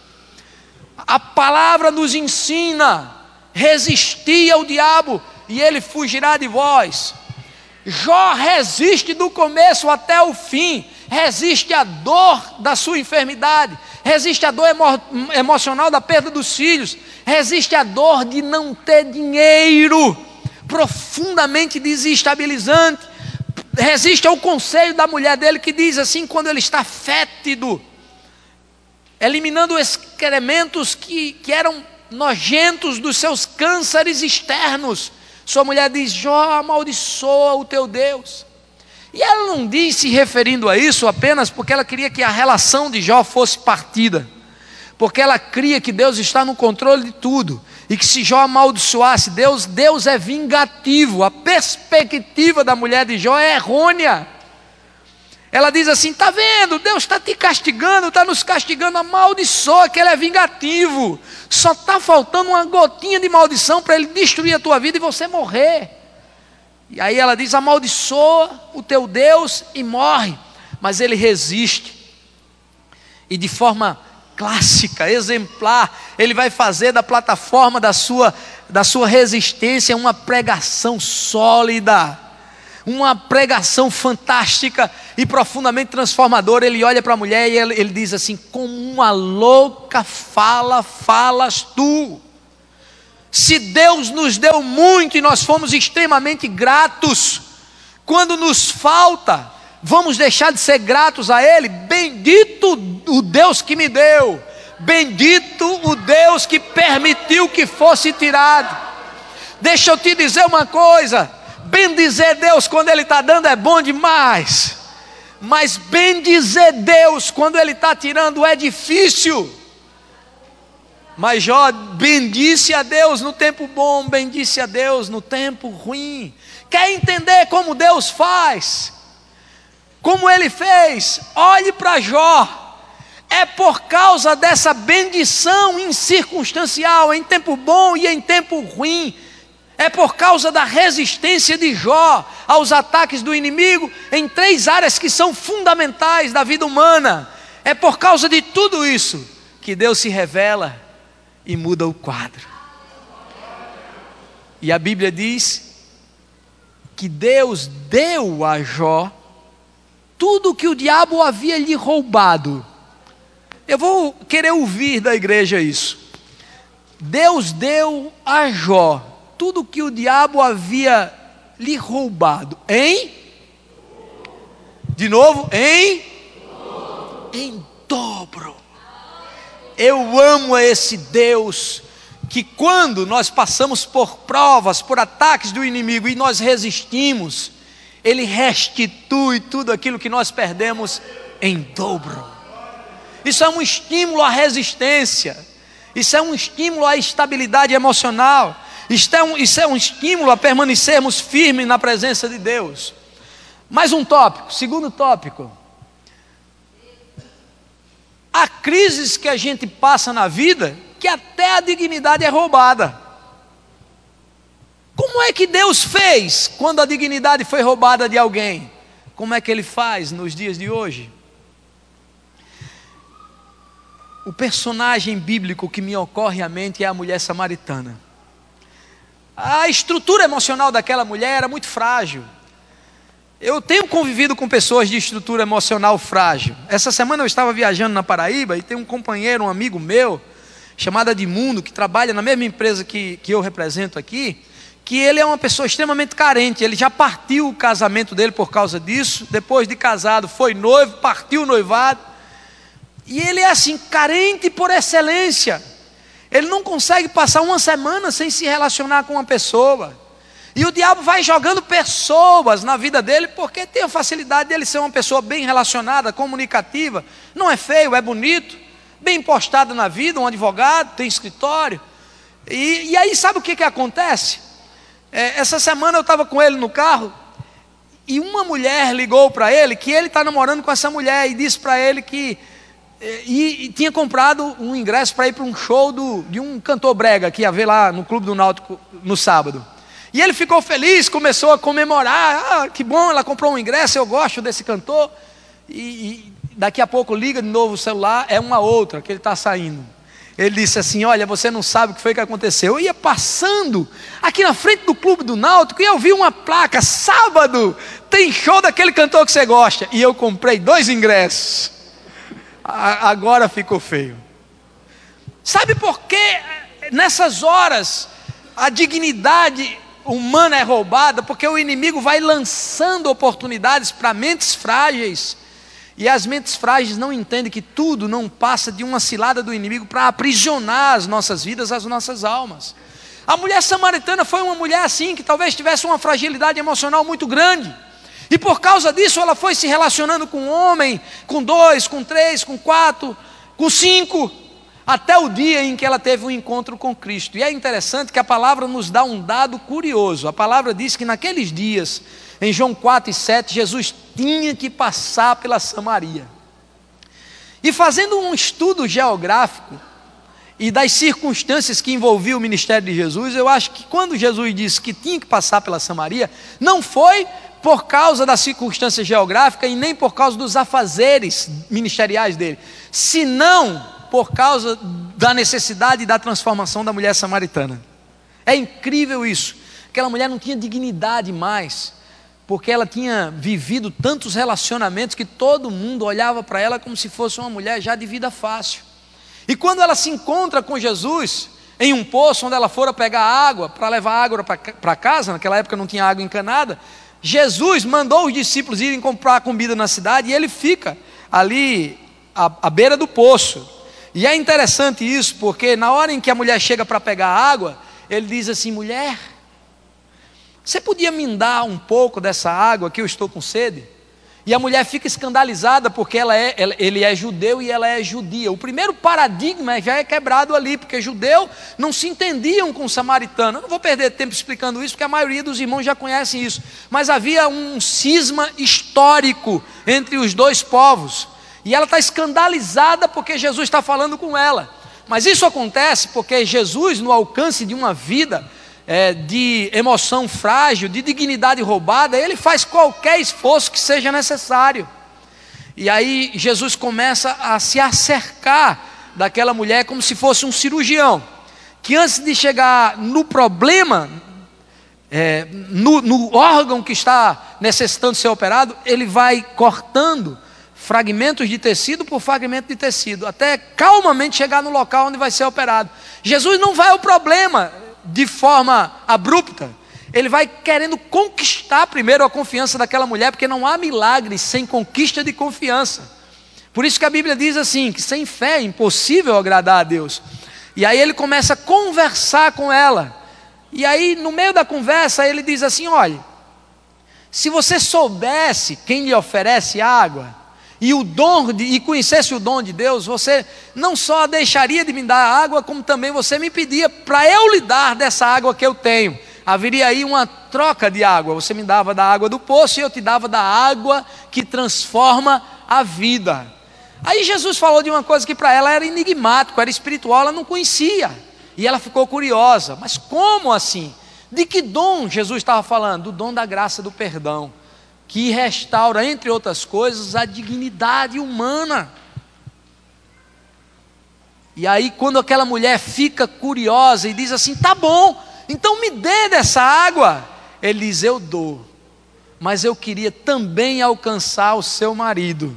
A palavra nos ensina: resistir ao diabo e ele fugirá de vós. Jó resiste do começo até o fim, resiste à dor da sua enfermidade, resiste à dor emo emocional da perda dos filhos, resiste à dor de não ter dinheiro, profundamente desestabilizante, resiste ao conselho da mulher dele que diz assim, quando ele está fétido, eliminando excrementos que, que eram nojentos dos seus cânceres externos, sua mulher diz: Jó, amaldiçoa o teu Deus. E ela não diz se referindo a isso apenas porque ela queria que a relação de Jó fosse partida, porque ela cria que Deus está no controle de tudo, e que se Jó amaldiçoasse Deus, Deus é vingativo. A perspectiva da mulher de Jó é errônea. Ela diz assim: está vendo, Deus está te castigando, está nos castigando, amaldiçoa que Ele é vingativo, só está faltando uma gotinha de maldição para Ele destruir a tua vida e você morrer. E aí ela diz: amaldiçoa o teu Deus e morre. Mas ele resiste, e de forma clássica, exemplar, ele vai fazer da plataforma da sua, da sua resistência uma pregação sólida, uma pregação fantástica e profundamente transformadora. Ele olha para a mulher e ele, ele diz assim: como uma louca fala, falas tu. Se Deus nos deu muito e nós fomos extremamente gratos, quando nos falta, vamos deixar de ser gratos a Ele? Bendito o Deus que me deu, bendito o Deus que permitiu que fosse tirado. Deixa eu te dizer uma coisa: bendizer Deus quando Ele está dando é bom demais, mas bendizer Deus quando Ele está tirando é difícil. Mas Jó bendisse a Deus no tempo bom, bendisse a Deus no tempo ruim. Quer entender como Deus faz? Como Ele fez? Olhe para Jó. É por causa dessa bendição incircunstancial, em tempo bom e em tempo ruim. É por causa da resistência de Jó aos ataques do inimigo em três áreas que são fundamentais da vida humana. É por causa de tudo isso que Deus se revela e muda o quadro. E a Bíblia diz que Deus deu a Jó tudo que o diabo havia lhe roubado. Eu vou querer ouvir da igreja isso. Deus deu a Jó tudo que o diabo havia lhe roubado. Em? De novo, em? Em dobro. Eu amo esse Deus que, quando nós passamos por provas, por ataques do inimigo e nós resistimos, Ele restitui tudo aquilo que nós perdemos em dobro. Isso é um estímulo à resistência, isso é um estímulo à estabilidade emocional, isso é um, isso é um estímulo a permanecermos firmes na presença de Deus. Mais um tópico, segundo tópico. há crises que a gente passa na vida que até a dignidade é roubada. Como é que Deus fez quando a dignidade foi roubada de alguém? Como é que Ele faz nos dias de hoje? O personagem bíblico que me ocorre à mente é a mulher samaritana. A estrutura emocional daquela mulher era muito frágil. Eu tenho convivido com pessoas de estrutura emocional frágil. Essa semana eu estava viajando na Paraíba e tem um companheiro, um amigo meu, chamado Edmundo, que trabalha na mesma empresa que, que eu represento aqui, que ele é uma pessoa extremamente carente. Ele já partiu o casamento dele por causa disso. Depois de casado foi noivo, partiu o noivado. E ele é assim, carente por excelência. Ele não consegue passar uma semana sem se relacionar com uma pessoa. E o diabo vai jogando pessoas na vida dele, porque tem a facilidade dele ser uma pessoa bem relacionada, comunicativa. Não é feio, é bonito, bem postado na vida, um advogado, tem escritório. E, e aí sabe o que, que acontece? É, essa semana eu estava com ele no carro, e uma mulher ligou para ele, que ele está namorando com essa mulher, e disse para ele que E, e tinha comprado um ingresso para ir para um show do, de um cantor brega que ia ver lá no Clube do Náutico no sábado. E ele ficou feliz, começou a comemorar. Ah, que bom, ela comprou um ingresso, eu gosto desse cantor. E, e daqui a pouco liga de novo o celular, é uma outra que ele está saindo. Ele disse assim: olha, você não sabe o que foi que aconteceu. Eu ia passando aqui na frente do Clube do Náutico e eu vi uma placa: sábado tem show daquele cantor que você gosta. E eu comprei dois ingressos. Agora ficou feio. Sabe por que nessas horas a dignidade humana é roubada? Porque o inimigo vai lançando oportunidades para mentes frágeis, e as mentes frágeis não entendem que tudo não passa de uma cilada do inimigo para aprisionar as nossas vidas, as nossas almas. A mulher samaritana foi uma mulher assim, que talvez tivesse uma fragilidade emocional muito grande. E por causa disso ela foi se relacionando com um homem, com dois, com três, com quatro, com cinco, até o dia em que ela teve um encontro com Cristo. E é interessante que a palavra nos dá um dado curioso. A palavra diz que naqueles dias, em João quatro e sete, Jesus tinha que passar pela Samaria. E fazendo um estudo geográfico e das circunstâncias que envolviam o ministério de Jesus, eu acho que quando Jesus disse que tinha que passar pela Samaria, não foi por causa da circunstância geográfica e nem por causa dos afazeres ministeriais dele, senão por causa da necessidade e da transformação da mulher samaritana. É incrível isso. Aquela mulher não tinha dignidade mais, porque ela tinha vivido tantos relacionamentos que todo mundo olhava para ela como se fosse uma mulher já de vida fácil. E quando ela se encontra com Jesus em um poço onde ela fora pegar água para levar água para casa, naquela época não tinha água encanada, Jesus mandou os discípulos irem comprar comida na cidade, e ele fica ali à, à beira do poço. E é interessante isso, porque na hora em que a mulher chega para pegar água, ele diz assim: mulher, você podia me dar um pouco dessa água que eu estou com sede? E a mulher fica escandalizada porque ela é, ela, ele é judeu e ela é judia. O primeiro paradigma já é quebrado ali, porque judeu não se entendiam com o samaritano. Eu não vou perder tempo explicando isso, porque a maioria dos irmãos já conhecem isso. Mas havia um cisma histórico entre os dois povos. E ela está escandalizada porque Jesus está falando com ela. Mas isso acontece porque Jesus, no alcance de uma vida É, de emoção frágil, de dignidade roubada, ele faz qualquer esforço que seja necessário. E aí Jesus começa a se acercar daquela mulher como se fosse um cirurgião, que antes de chegar no problema, é, no, no órgão que está necessitando ser operado, ele vai cortando fragmentos de tecido por fragmento de tecido, até calmamente chegar no local onde vai ser operado. Jesus não vai ao problema de forma abrupta, ele vai querendo conquistar primeiro a confiança daquela mulher, porque não há milagre sem conquista de confiança. Por isso que a Bíblia diz assim, que sem fé é impossível agradar a Deus. E aí ele começa a conversar com ela, e aí no meio da conversa ele diz assim: olha, se você soubesse quem lhe oferece água, e, o dom de, e conhecesse o dom de Deus, você não só deixaria de me dar água, como também você me pedia para eu lhe dar dessa água que eu tenho. Haveria aí uma troca de água, você me dava da água do poço e eu te dava da água que transforma a vida. Aí Jesus falou de uma coisa que para ela era enigmático, era espiritual, ela não conhecia. E ela ficou curiosa, mas como assim? De que dom Jesus estava falando? Do dom da graça do perdão, que restaura, entre outras coisas, a dignidade humana. E aí quando aquela mulher fica curiosa e diz assim, tá bom, então me dê dessa água. Ele diz, eu dou, mas eu queria também alcançar o seu marido.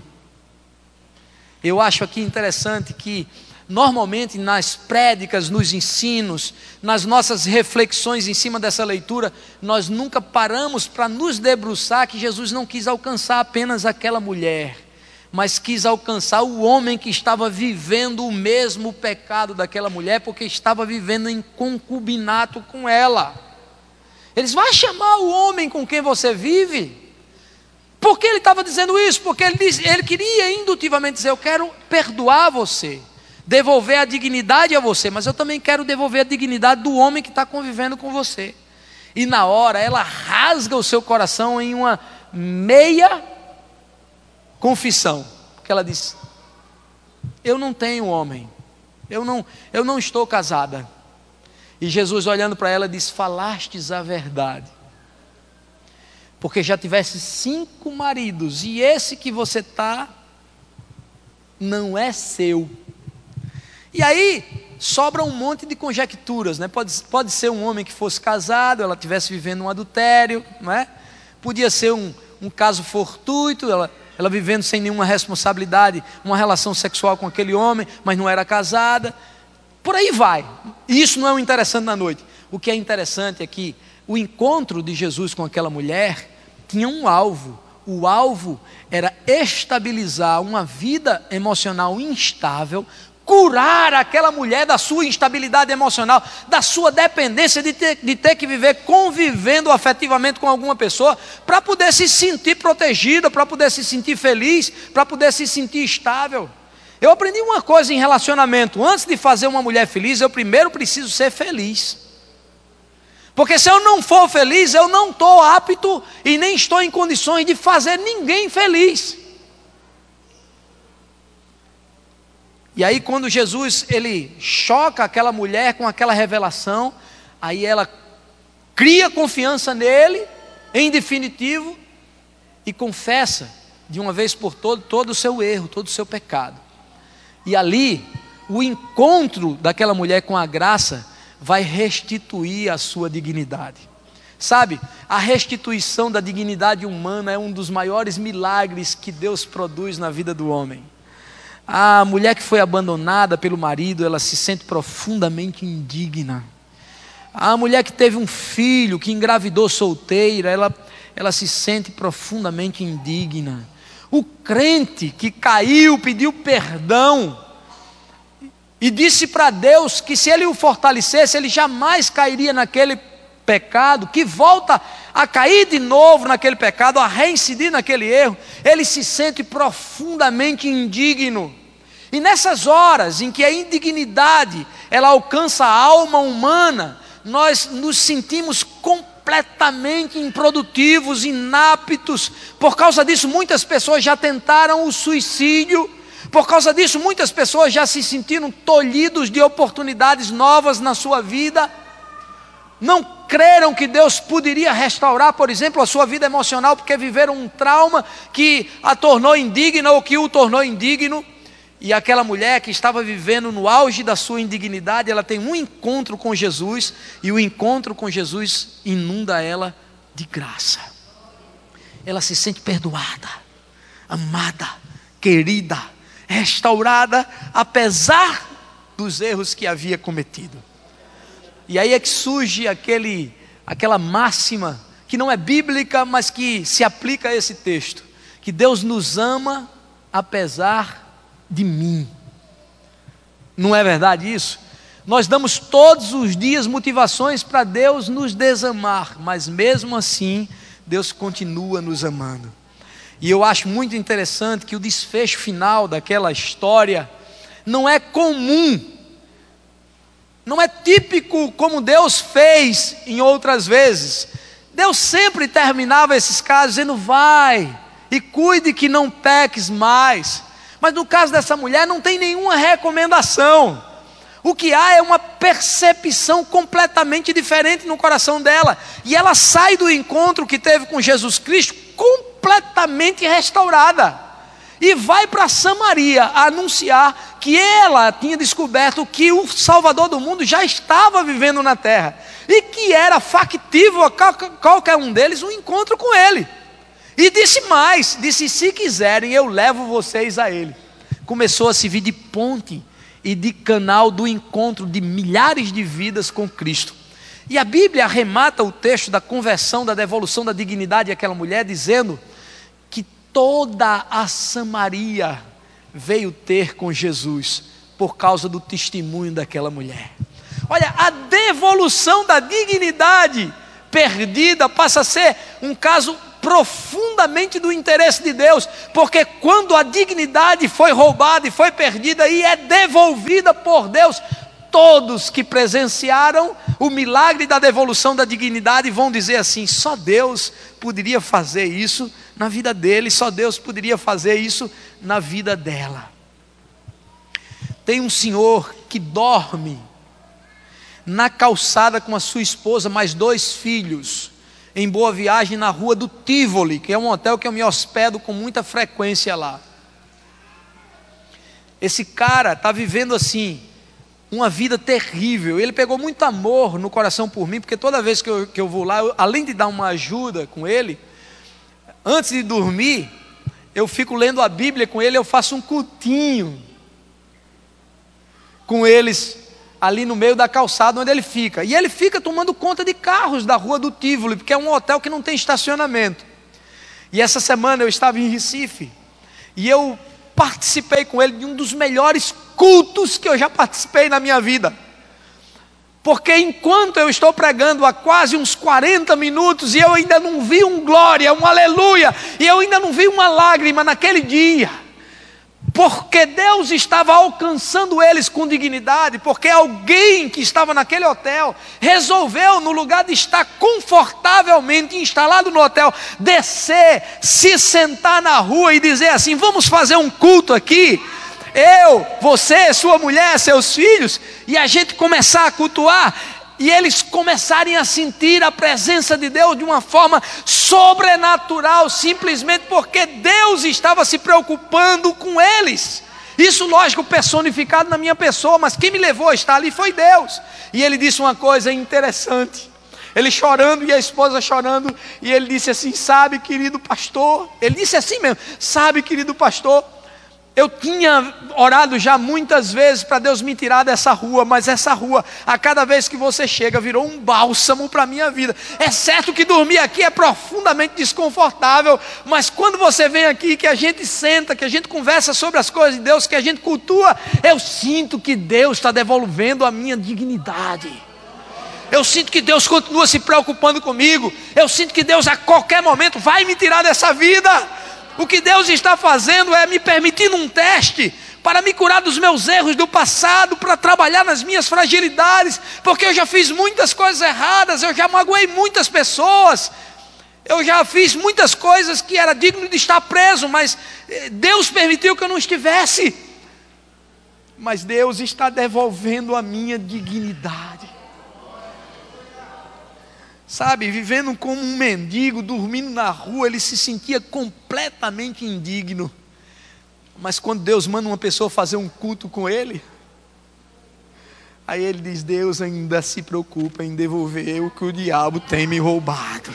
Eu acho aqui interessante que normalmente nas prédicas, nos ensinos, nas nossas reflexões em cima dessa leitura, nós nunca paramos para nos debruçar que Jesus não quis alcançar apenas aquela mulher, mas quis alcançar o homem que estava vivendo o mesmo pecado daquela mulher, porque estava vivendo em concubinato com ela. Eles vão chamar o homem com quem você vive. Por que ele estava dizendo isso? Porque ele, diz, ele queria indutivamente dizer, eu quero perdoar você, devolver a dignidade a você, mas eu também quero devolver a dignidade do homem que está convivendo com você. E na hora ela rasga o seu coração em uma meia confissão, porque ela diz, eu não tenho homem, eu não, eu não estou casada. E Jesus olhando para ela diz, falastes a verdade, porque já tivesse cinco maridos, e esse que você está, não é seu. E aí, sobra um monte de conjecturas, né? Pode, pode ser um homem que fosse casado, ela estivesse vivendo um adultério, não é? Podia ser um, um caso fortuito, ela, ela vivendo sem nenhuma responsabilidade, uma relação sexual com aquele homem, mas não era casada. Por aí vai. E isso não é o interessante na noite. O que é interessante é que o encontro de Jesus com aquela mulher tinha um alvo. O alvo era estabilizar uma vida emocional instável, curar aquela mulher da sua instabilidade emocional, da sua dependência de ter, de ter que viver convivendo afetivamente com alguma pessoa, para poder se sentir protegida, para poder se sentir feliz, para poder se sentir estável. Eu aprendi uma coisa em relacionamento: antes de fazer uma mulher feliz, eu primeiro preciso ser feliz. Porque se eu não for feliz, eu não estou apto e nem estou em condições de fazer ninguém feliz. E aí quando Jesus, ele choca aquela mulher com aquela revelação, aí ela cria confiança nele, em definitivo, e confessa de uma vez por todas todo o seu erro, todo o seu pecado. E ali, o encontro daquela mulher com a graça vai restituir a sua dignidade. Sabe, a restituição da dignidade humana é um dos maiores milagres que Deus produz na vida do homem. A mulher que foi abandonada pelo marido, ela se sente profundamente indigna. A mulher que teve um filho, que engravidou solteira, ela, ela se sente profundamente indigna. O crente que caiu, pediu perdão e disse para Deus que se ele o fortalecesse, ele jamais cairia naquele pecado, que volta a cair de novo naquele pecado, a reincidir naquele erro, ele se sente profundamente indigno. E nessas horas em que a indignidade ela alcança a alma humana, nós nos sentimos completamente improdutivos, inaptos. Por causa disso, muitas pessoas já tentaram o suicídio. Por causa disso, muitas pessoas já se sentiram tolhidos de oportunidades novas na sua vida. Não creram que Deus poderia restaurar, por exemplo, a sua vida emocional, porque viveram um trauma que a tornou indigna ou que o tornou indigno. E aquela mulher que estava vivendo no auge da sua indignidade, ela tem um encontro com Jesus, e o encontro com Jesus inunda ela de graça. Ela se sente perdoada, amada, querida, restaurada, apesar dos erros que havia cometido. E aí é que surge aquele, aquela máxima, que não é bíblica, mas que se aplica a esse texto, que Deus nos ama apesar de mim. Não é verdade isso? Nós damos todos os dias motivações para Deus nos desamar, mas mesmo assim, Deus continua nos amando. E eu acho muito interessante que o desfecho final daquela história não é comum, não é típico como Deus fez em outras vezes. Deus sempre terminava esses casos dizendo: vai e cuide que não peques mais. Mas no caso dessa mulher não tem nenhuma recomendação. O que há é uma percepção completamente diferente no coração dela. E ela sai do encontro que teve com Jesus Cristo completamente restaurada. E vai para Samaria a anunciar que ela tinha descoberto que o Salvador do mundo já estava vivendo na terra. E que era factível a qualquer um deles um encontro com ele. E disse mais, disse: se quiserem eu levo vocês a ele. Começou a servir de ponte e de canal do encontro de milhares de vidas com Cristo. E a Bíblia arremata o texto da conversão, da devolução da dignidade àquela mulher, dizendo que toda a Samaria veio ter com Jesus por causa do testemunho daquela mulher. Olha, a devolução da dignidade perdida passa a ser um caso profundamente do interesse de Deus, porque quando a dignidade foi roubada e foi perdida e é devolvida por Deus, todos que presenciaram o milagre da devolução da dignidade vão dizer assim: só Deus poderia fazer isso na vida dele, só Deus poderia fazer isso na vida dela. Tem um senhor que dorme na calçada com a sua esposa, mais dois filhos, em Boa Viagem, na rua do Tivoli, que é um hotel que eu me hospedo com muita frequência lá. Esse cara está vivendo assim, uma vida terrível. Ele pegou muito amor no coração por mim, porque toda vez que eu, que eu vou lá, eu, além de dar uma ajuda com ele, antes de dormir, eu fico lendo a Bíblia com ele, eu faço um cultinho com eles, ali no meio da calçada onde ele fica. E ele fica tomando conta de carros da rua do Tivoli, porque é um hotel que não tem estacionamento. E essa semana eu estava em Recife, e eu participei com ele de um dos melhores cultos que eu já participei na minha vida. Porque enquanto eu estou pregando há quase uns quarenta minutos, e eu ainda não vi um glória, um aleluia, e eu ainda não vi uma lágrima naquele dia, porque Deus estava alcançando eles com dignidade, porque alguém que estava naquele hotel resolveu, no lugar de estar confortavelmente instalado no hotel, descer, se sentar na rua e dizer assim: vamos fazer um culto aqui, eu, você, sua mulher, seus filhos, e a gente começar a cultuar, e eles começarem a sentir a presença de Deus de uma forma sobrenatural, simplesmente porque Deus estava se preocupando com eles. Isso, lógico, personificado na minha pessoa, mas quem me levou a estar ali foi Deus. E ele disse uma coisa interessante, ele chorando e a esposa chorando, e ele disse assim: sabe, querido pastor, ele disse assim mesmo, sabe, querido pastor, eu tinha orado já muitas vezes para Deus me tirar dessa rua, mas essa rua, a cada vez que você chega, virou um bálsamo para a minha vida. É certo que dormir aqui é profundamente desconfortável, mas quando você vem aqui, que a gente senta, que a gente conversa sobre as coisas de Deus, que a gente cultua, eu sinto que Deus está devolvendo a minha dignidade. Eu sinto que Deus continua se preocupando comigo. Eu sinto que Deus a qualquer momento vai me tirar dessa vida. O que Deus está fazendo é me permitindo um teste para me curar dos meus erros do passado, para trabalhar nas minhas fragilidades, porque eu já fiz muitas coisas erradas, eu já magoei muitas pessoas, eu já fiz muitas coisas que era digno de estar preso, mas Deus permitiu que eu não estivesse. Mas Deus está devolvendo a minha dignidade. Sabe, vivendo como um mendigo, dormindo na rua, ele se sentia completamente indigno. Mas quando Deus manda uma pessoa fazer um culto com ele, aí ele diz: Deus ainda se preocupa em devolver o que o diabo tem me roubado.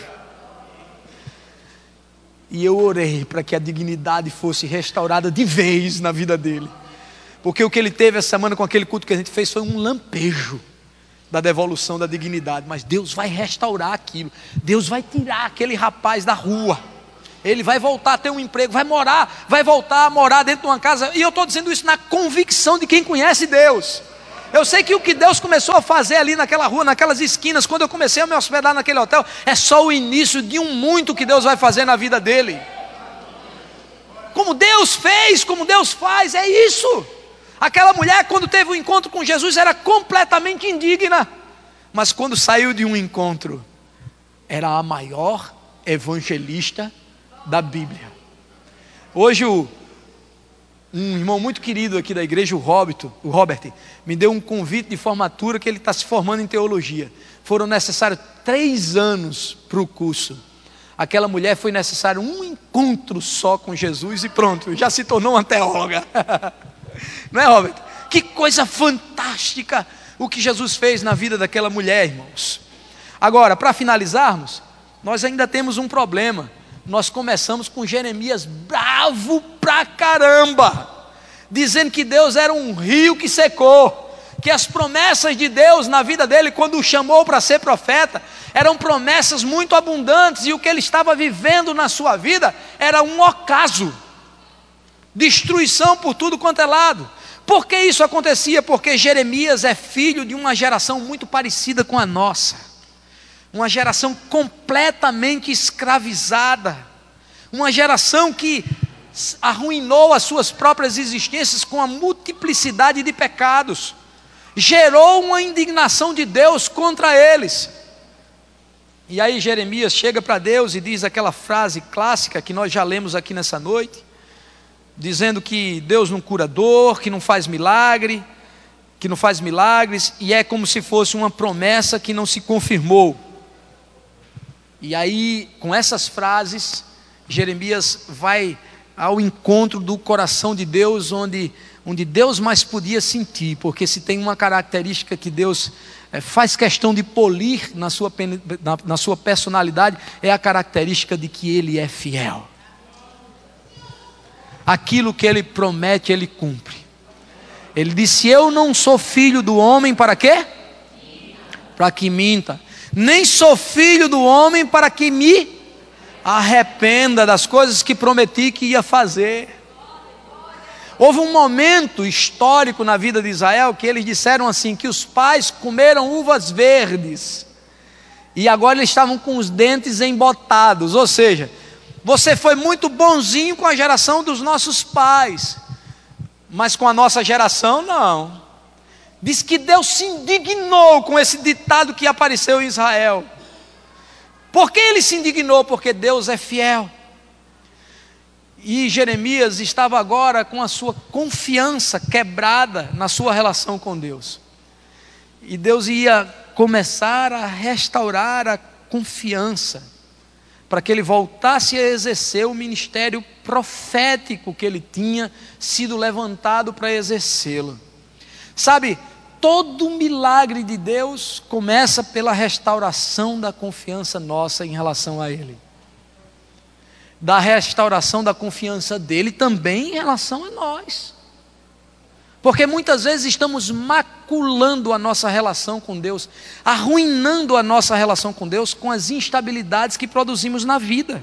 E eu orei para que a dignidade fosse restaurada de vez na vida dele. Porque o que ele teve essa semana com aquele culto que a gente fez foi um lampejo da devolução da dignidade, mas Deus vai restaurar aquilo. Deus vai tirar aquele rapaz da rua, ele vai voltar a ter um emprego, vai morar, vai voltar a morar dentro de uma casa. E eu estou dizendo isso na convicção de quem conhece Deus. Eu sei que o que Deus começou a fazer ali naquela rua, naquelas esquinas, quando eu comecei a me hospedar naquele hotel, é só o início de um muito que Deus vai fazer na vida dele. Como Deus fez, como Deus faz, é isso. Aquela mulher, quando teve um encontro com Jesus, era completamente indigna, mas quando saiu de um encontro, era a maior evangelista da Bíblia. Hoje o, Um irmão muito querido aqui da igreja, o Robert, o Robert, me deu um convite de formatura que ele está se formando em teologia. Foram necessários três anos para o curso. Aquela mulher foi necessário um encontro só com Jesus e pronto, já se tornou uma teóloga. Não é, Robert? Que coisa fantástica o que Jesus fez na vida daquela mulher, irmãos. Agora, para finalizarmos, nós ainda temos um problema. Nós começamos com Jeremias bravo pra caramba, dizendo que Deus era um rio que secou, que as promessas de Deus na vida dele, quando o chamou para ser profeta, eram promessas muito abundantes, e o que ele estava vivendo na sua vida era um ocaso, destruição por tudo quanto é lado. Por que isso acontecia? Porque Jeremias é filho de uma geração muito parecida com a nossa. Uma geração completamente escravizada, uma geração que arruinou as suas próprias existências com a multiplicidade de pecados, gerou uma indignação de Deus contra eles. E aí Jeremias chega para Deus e diz aquela frase clássica que nós já lemos aqui nessa noite, dizendo que Deus não cura dor, que não faz milagre, que não faz milagres, e é como se fosse uma promessa que não se confirmou. E aí, com essas frases, Jeremias vai ao encontro do coração de Deus, onde, onde Deus mais podia sentir, porque se tem uma característica que Deus é, faz questão de polir na sua, na, na sua personalidade, é a característica de que Ele é fiel. Aquilo que Ele promete, Ele cumpre. Ele disse: eu não sou filho do homem para quê? Para que minta. Nem sou filho do homem para que me arrependa das coisas que prometi que ia fazer. Houve um momento histórico na vida de Israel que eles disseram assim, que os pais comeram uvas verdes e agora eles estavam com os dentes embotados. Ou seja, você foi muito bonzinho com a geração dos nossos pais, mas com a nossa geração não. Diz que Deus se indignou com esse ditado que apareceu em Israel. Por que ele se indignou? Porque Deus é fiel. E Jeremias estava agora com a sua confiança quebrada na sua relação com Deus. E Deus ia começar a restaurar a confiança, para que ele voltasse a exercer o ministério profético que ele tinha sido levantado para exercê-lo. Sabe, todo milagre de Deus começa pela restauração da confiança nossa em relação a Ele, da restauração da confiança dEle também em relação a nós, porque muitas vezes estamos maculando a nossa relação com Deus, arruinando a nossa relação com Deus com as instabilidades que produzimos na vida.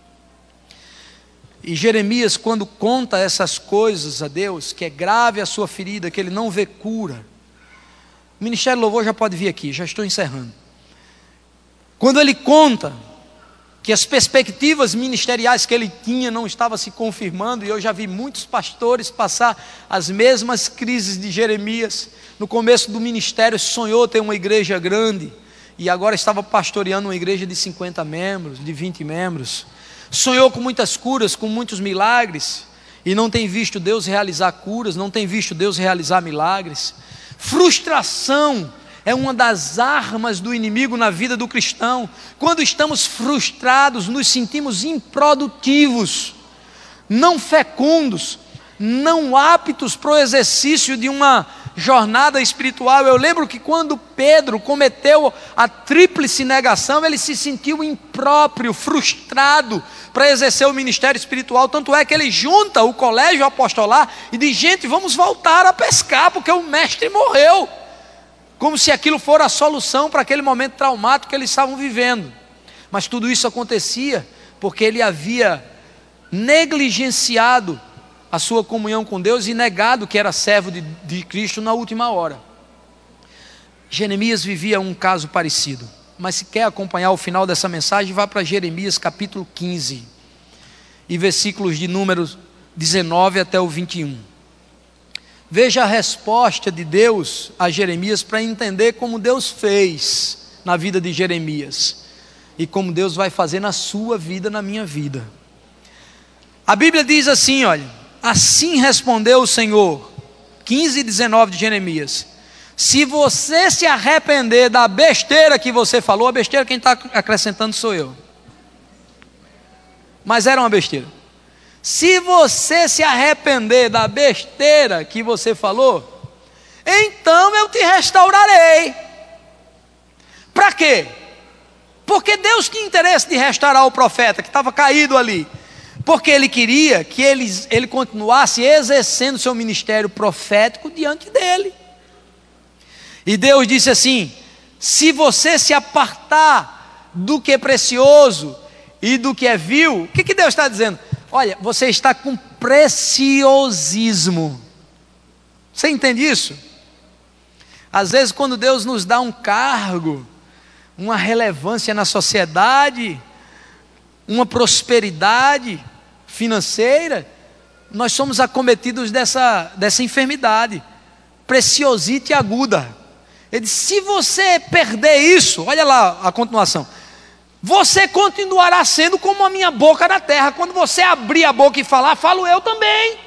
E Jeremias, quando conta essas coisas a Deus, que é grave a sua ferida, que ele não vê cura. O Ministério Louvor já pode vir aqui, já estou encerrando. Quando ele conta que as perspectivas ministeriais que ele tinha não estavam se confirmando, e eu já vi muitos pastores passar as mesmas crises de Jeremias. No começo do ministério sonhou ter uma igreja grande, e agora estava pastoreando uma igreja de cinquenta membros, de vinte membros. Sonhou com muitas curas, com muitos milagres, e não tem visto Deus realizar curas, não tem visto Deus realizar milagres. Frustração é uma das armas do inimigo na vida do cristão. Quando estamos frustrados, nos sentimos improdutivos, não fecundos, não aptos para o exercício de uma jornada espiritual. Eu lembro que quando Pedro cometeu a tríplice negação, ele se sentiu impróprio, frustrado para exercer o ministério espiritual. Tanto é que ele junta o colégio apostolar e diz: gente, vamos voltar a pescar, porque o mestre morreu. Como se aquilo for a solução para aquele momento traumático que eles estavam vivendo. Mas tudo isso acontecia porque ele havia negligenciado a sua comunhão com Deus e negado que era servo de, de Cristo na última hora. Jeremias vivia um caso parecido. Mas se quer acompanhar o final dessa mensagem, vá para Jeremias capítulo quinze e versículos de números dezenove até o vinte e um. Veja a resposta de Deus a Jeremias para entender como Deus fez na vida de Jeremias e como Deus vai fazer na sua vida, na minha vida. A Bíblia diz assim, olha: Assim respondeu o Senhor, quinze e dezenove de Jeremias: se você se arrepender da besteira que você falou, a besteira quem está acrescentando sou eu, mas era uma besteira. Se você se arrepender da besteira que você falou, então eu te restaurarei. Para quê? Porque Deus tinha interesse de restaurar o profeta que estava caído ali, porque Ele queria que ele, ele continuasse exercendo seu ministério profético diante dele. E Deus disse assim: se você se apartar do que é precioso e do que é vil, o que, que Deus está dizendo? Olha, você está com preciosismo. Você entende isso? Às vezes quando Deus nos dá um cargo, uma relevância na sociedade, uma prosperidade financeira, nós somos acometidos dessa, dessa enfermidade, preciosite aguda. Ele diz: se você perder isso, olha lá a continuação, você continuará sendo como a minha boca na terra. Quando você abrir a boca e falar, falo eu também.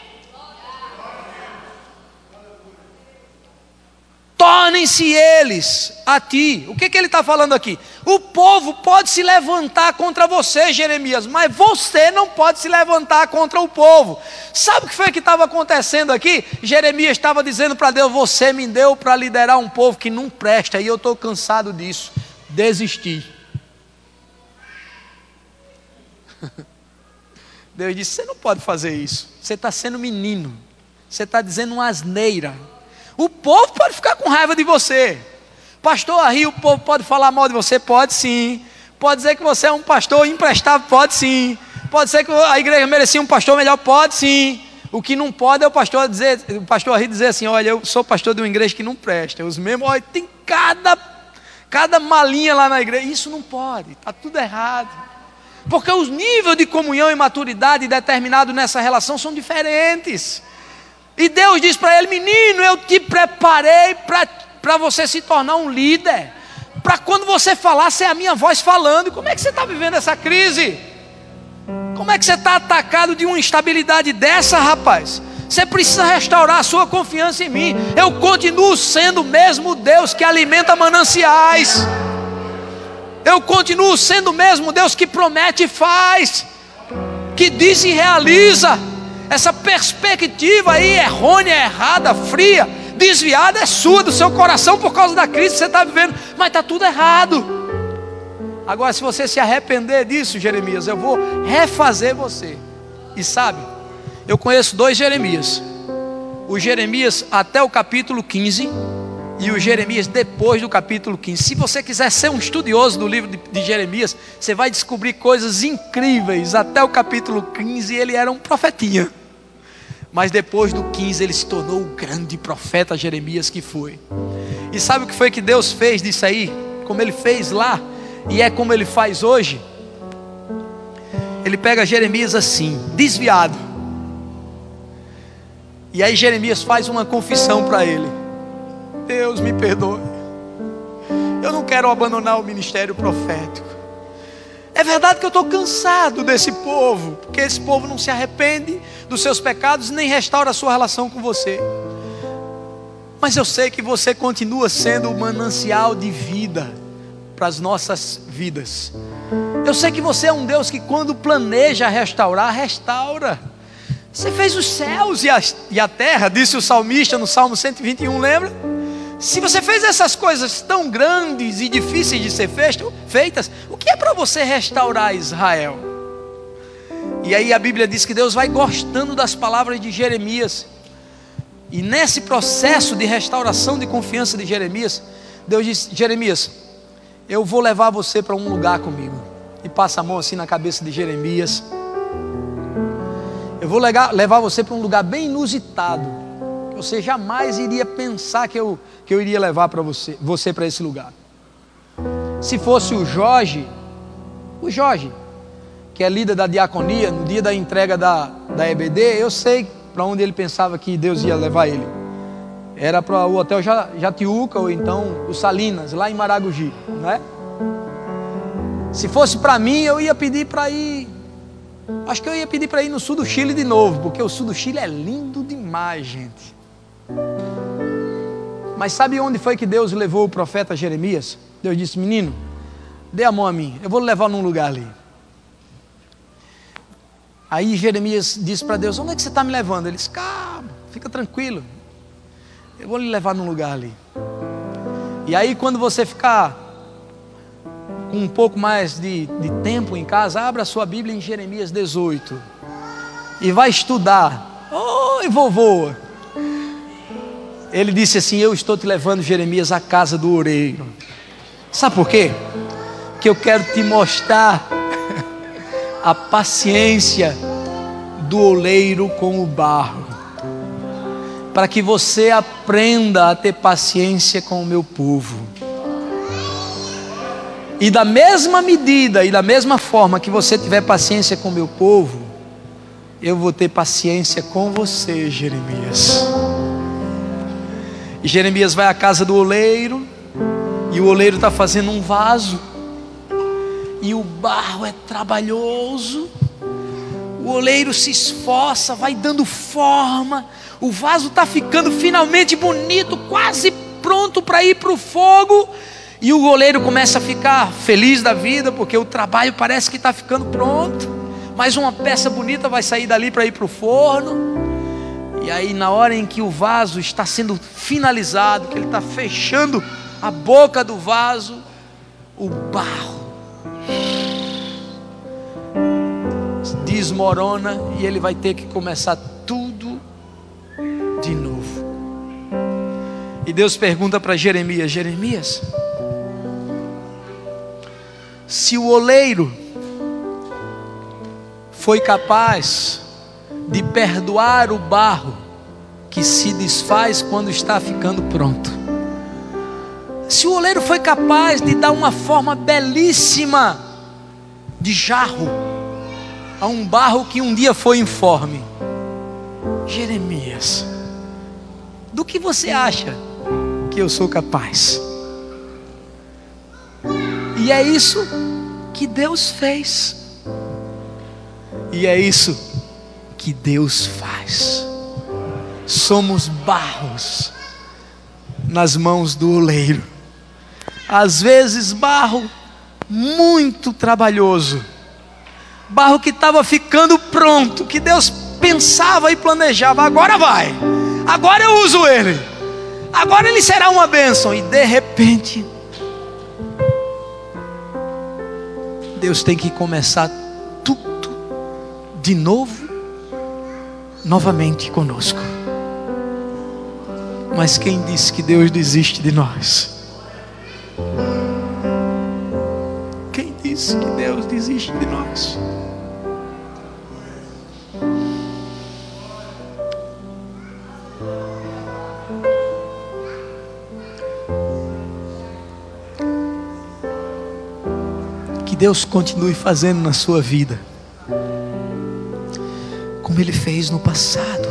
Tornem-se eles a ti. O que, que ele está falando aqui? O povo pode se levantar contra você, Jeremias, mas você não pode se levantar contra o povo. Sabe o que foi que estava acontecendo aqui? Jeremias estava dizendo para Deus: você me deu para liderar um povo que não presta, e eu estou cansado disso, desisti. Deus disse: você não pode fazer isso, você está sendo menino, você está dizendo uma asneira. O povo pode ficar com raiva de você. Pastor Arri, o povo pode falar mal de você? Pode sim. Pode dizer que você é um pastor imprestável? Pode sim. Pode ser que a igreja merecia um pastor melhor? Pode sim. O que não pode é o pastor dizer, o pastor Arri dizer assim: olha, eu sou pastor de uma igreja que não presta. Os mesmos, olha, tem cada, cada malinha lá na igreja. Isso não pode, está tudo errado. Porque os níveis de comunhão e maturidade determinados nessa relação são diferentes. E Deus diz para ele: menino, eu te preparei para você se tornar um líder, para quando você falar ser a minha voz falando. Como é que você está vivendo essa crise? Como é que você está atacado de uma instabilidade dessa, rapaz? Você precisa restaurar a sua confiança em mim. Eu continuo sendo o mesmo Deus que alimenta mananciais. Eu continuo sendo o mesmo Deus que promete e faz, que diz e realiza. Essa perspectiva aí errônea, errada, fria, desviada é sua, do seu coração, por causa da crise que você está vivendo, mas está tudo errado. Agora, se você se arrepender disso, Jeremias, eu vou refazer você. E sabe, eu conheço dois Jeremias: o Jeremias até o capítulo quinze e o Jeremias depois do capítulo quinze. Se você quiser ser um estudioso do livro de, de Jeremias, você vai descobrir coisas incríveis. Até o capítulo quinze ele era um profetinha, mas depois do quinze ele se tornou o grande profeta Jeremias que foi. E sabe o que foi que Deus fez disso aí? Como ele fez lá, e é como ele faz hoje. Ele pega Jeremias assim, desviado, e aí Jeremias faz uma confissão para ele: Deus me perdoe, eu não quero abandonar o ministério profético. É verdade que eu estou cansado desse povo, porque esse povo não se arrepende dos seus pecados, nem restaura a sua relação com você. Mas eu sei que você continua sendo o manancial de vida para as nossas vidas. Eu sei que você é um Deus que, quando planeja restaurar, restaura. Você fez os céus e a, e a terra, disse o salmista no Salmo cento e vinte e um, lembra? Se você fez essas coisas tão grandes e difíceis de ser feitas, o que é para você restaurar Israel? E aí a Bíblia diz que Deus vai gostando das palavras de Jeremias. E nesse processo de restauração de confiança de Jeremias, Deus diz: Jeremias, eu vou levar você para um lugar comigo. E passa a mão assim na cabeça de Jeremias. Eu vou levar, levar você para um lugar bem inusitado. Você jamais iria pensar que eu, que eu iria levar para você, você para esse lugar. Se fosse o Jorge, o Jorge, que é líder da diaconia, no dia da entrega da, da E B D, eu sei para onde ele pensava que Deus ia levar ele. Era para o Hotel Jatiuca, ou então o Salinas, lá em Maragogi, não é? Se fosse para mim, eu ia pedir para ir Acho que eu ia pedir para ir no sul do Chile de novo, porque o sul do Chile é lindo demais, gente. Mas sabe onde foi que Deus levou o profeta Jeremias? Deus disse: menino, dê a mão a mim, eu vou levar num lugar ali. Aí Jeremias disse para Deus: onde é que você está me levando? Ele disse: calma, fica tranquilo, eu vou lhe levar num lugar ali. E aí quando você ficar com um pouco mais de, de tempo em casa, abra a sua Bíblia em Jeremias dezoito e vai estudar. Oi, vovô. Ele disse assim: eu estou te levando, Jeremias, à casa do oleiro. Sabe por quê? Que eu quero te mostrar a paciência do oleiro com o barro, para que você aprenda a ter paciência com o meu povo. E da mesma medida e da mesma forma que você tiver paciência com o meu povo, eu vou ter paciência com você, Jeremias. E Jeremias vai à casa do oleiro, e o oleiro está fazendo um vaso, e o barro é trabalhoso. O oleiro se esforça, vai dando forma, o vaso está ficando finalmente bonito, quase pronto para ir para o fogo. E o oleiro começa a ficar feliz da vida, porque o trabalho parece que está ficando pronto. Mais uma peça bonita vai sair dali para ir para o forno. E aí na hora em que o vaso está sendo finalizado, que ele está fechando a boca do vaso, o barro desmorona e ele vai ter que começar tudo de novo. E Deus pergunta para Jeremias: Jeremias, se o oleiro foi capaz de perdoar o barro que se desfaz quando está ficando pronto, se o oleiro foi capaz de dar uma forma belíssima de jarro a um barro que um dia foi informe, Jeremias, do que você acha que eu sou capaz? E é isso que Deus fez, e é isso que Deus faz. Somos barros nas mãos do oleiro, às vezes barro muito trabalhoso, barro que estava ficando pronto, que Deus pensava e planejava: agora vai, agora eu uso ele, agora ele será uma bênção. E de repente Deus tem que começar tudo de novo, novamente conosco. Mas quem disse que Deus desiste de nós? Quem disse que Deus desiste de nós? Que Deus continue fazendo na sua vida como Ele fez no passado,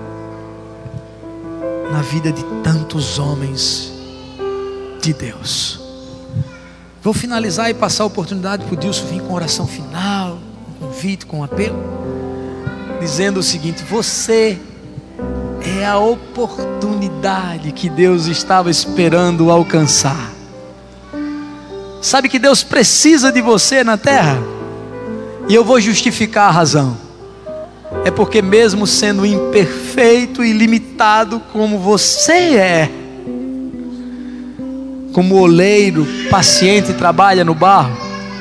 na vida de tantos homens de Deus. Vou finalizar e passar a oportunidade para o Dilson vir com oração final, um convite, com um apelo, dizendo o seguinte: você é a oportunidade que Deus estava esperando alcançar. Sabe que Deus precisa de você na terra? E eu vou justificar a razão. É porque mesmo sendo imperfeito e limitado como você é, como o oleiro paciente trabalha no barro,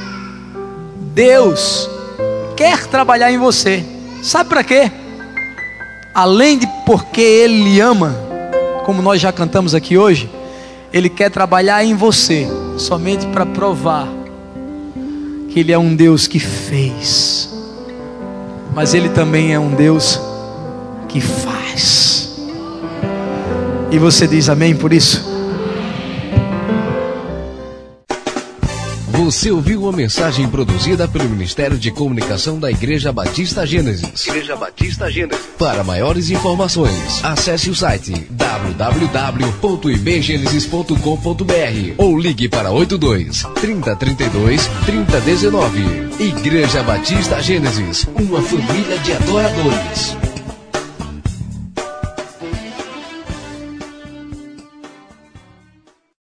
Deus quer trabalhar em você. Sabe para quê? Além de porque Ele lhe ama, como nós já cantamos aqui hoje, Ele quer trabalhar em você, somente para provar que Ele é um Deus que fez, mas Ele também é um Deus que faz. E você diz amém por isso?
Você ouviu uma mensagem produzida pelo Ministério de Comunicação da Igreja Batista Gênesis. Igreja Batista Gênesis. Para maiores informações, acesse o site w w w ponto i b genesis ponto com ponto b r ou ligue para oito dois, trinta, trinta e dois, trinta, dezenove. Igreja Batista Gênesis, uma família de adoradores.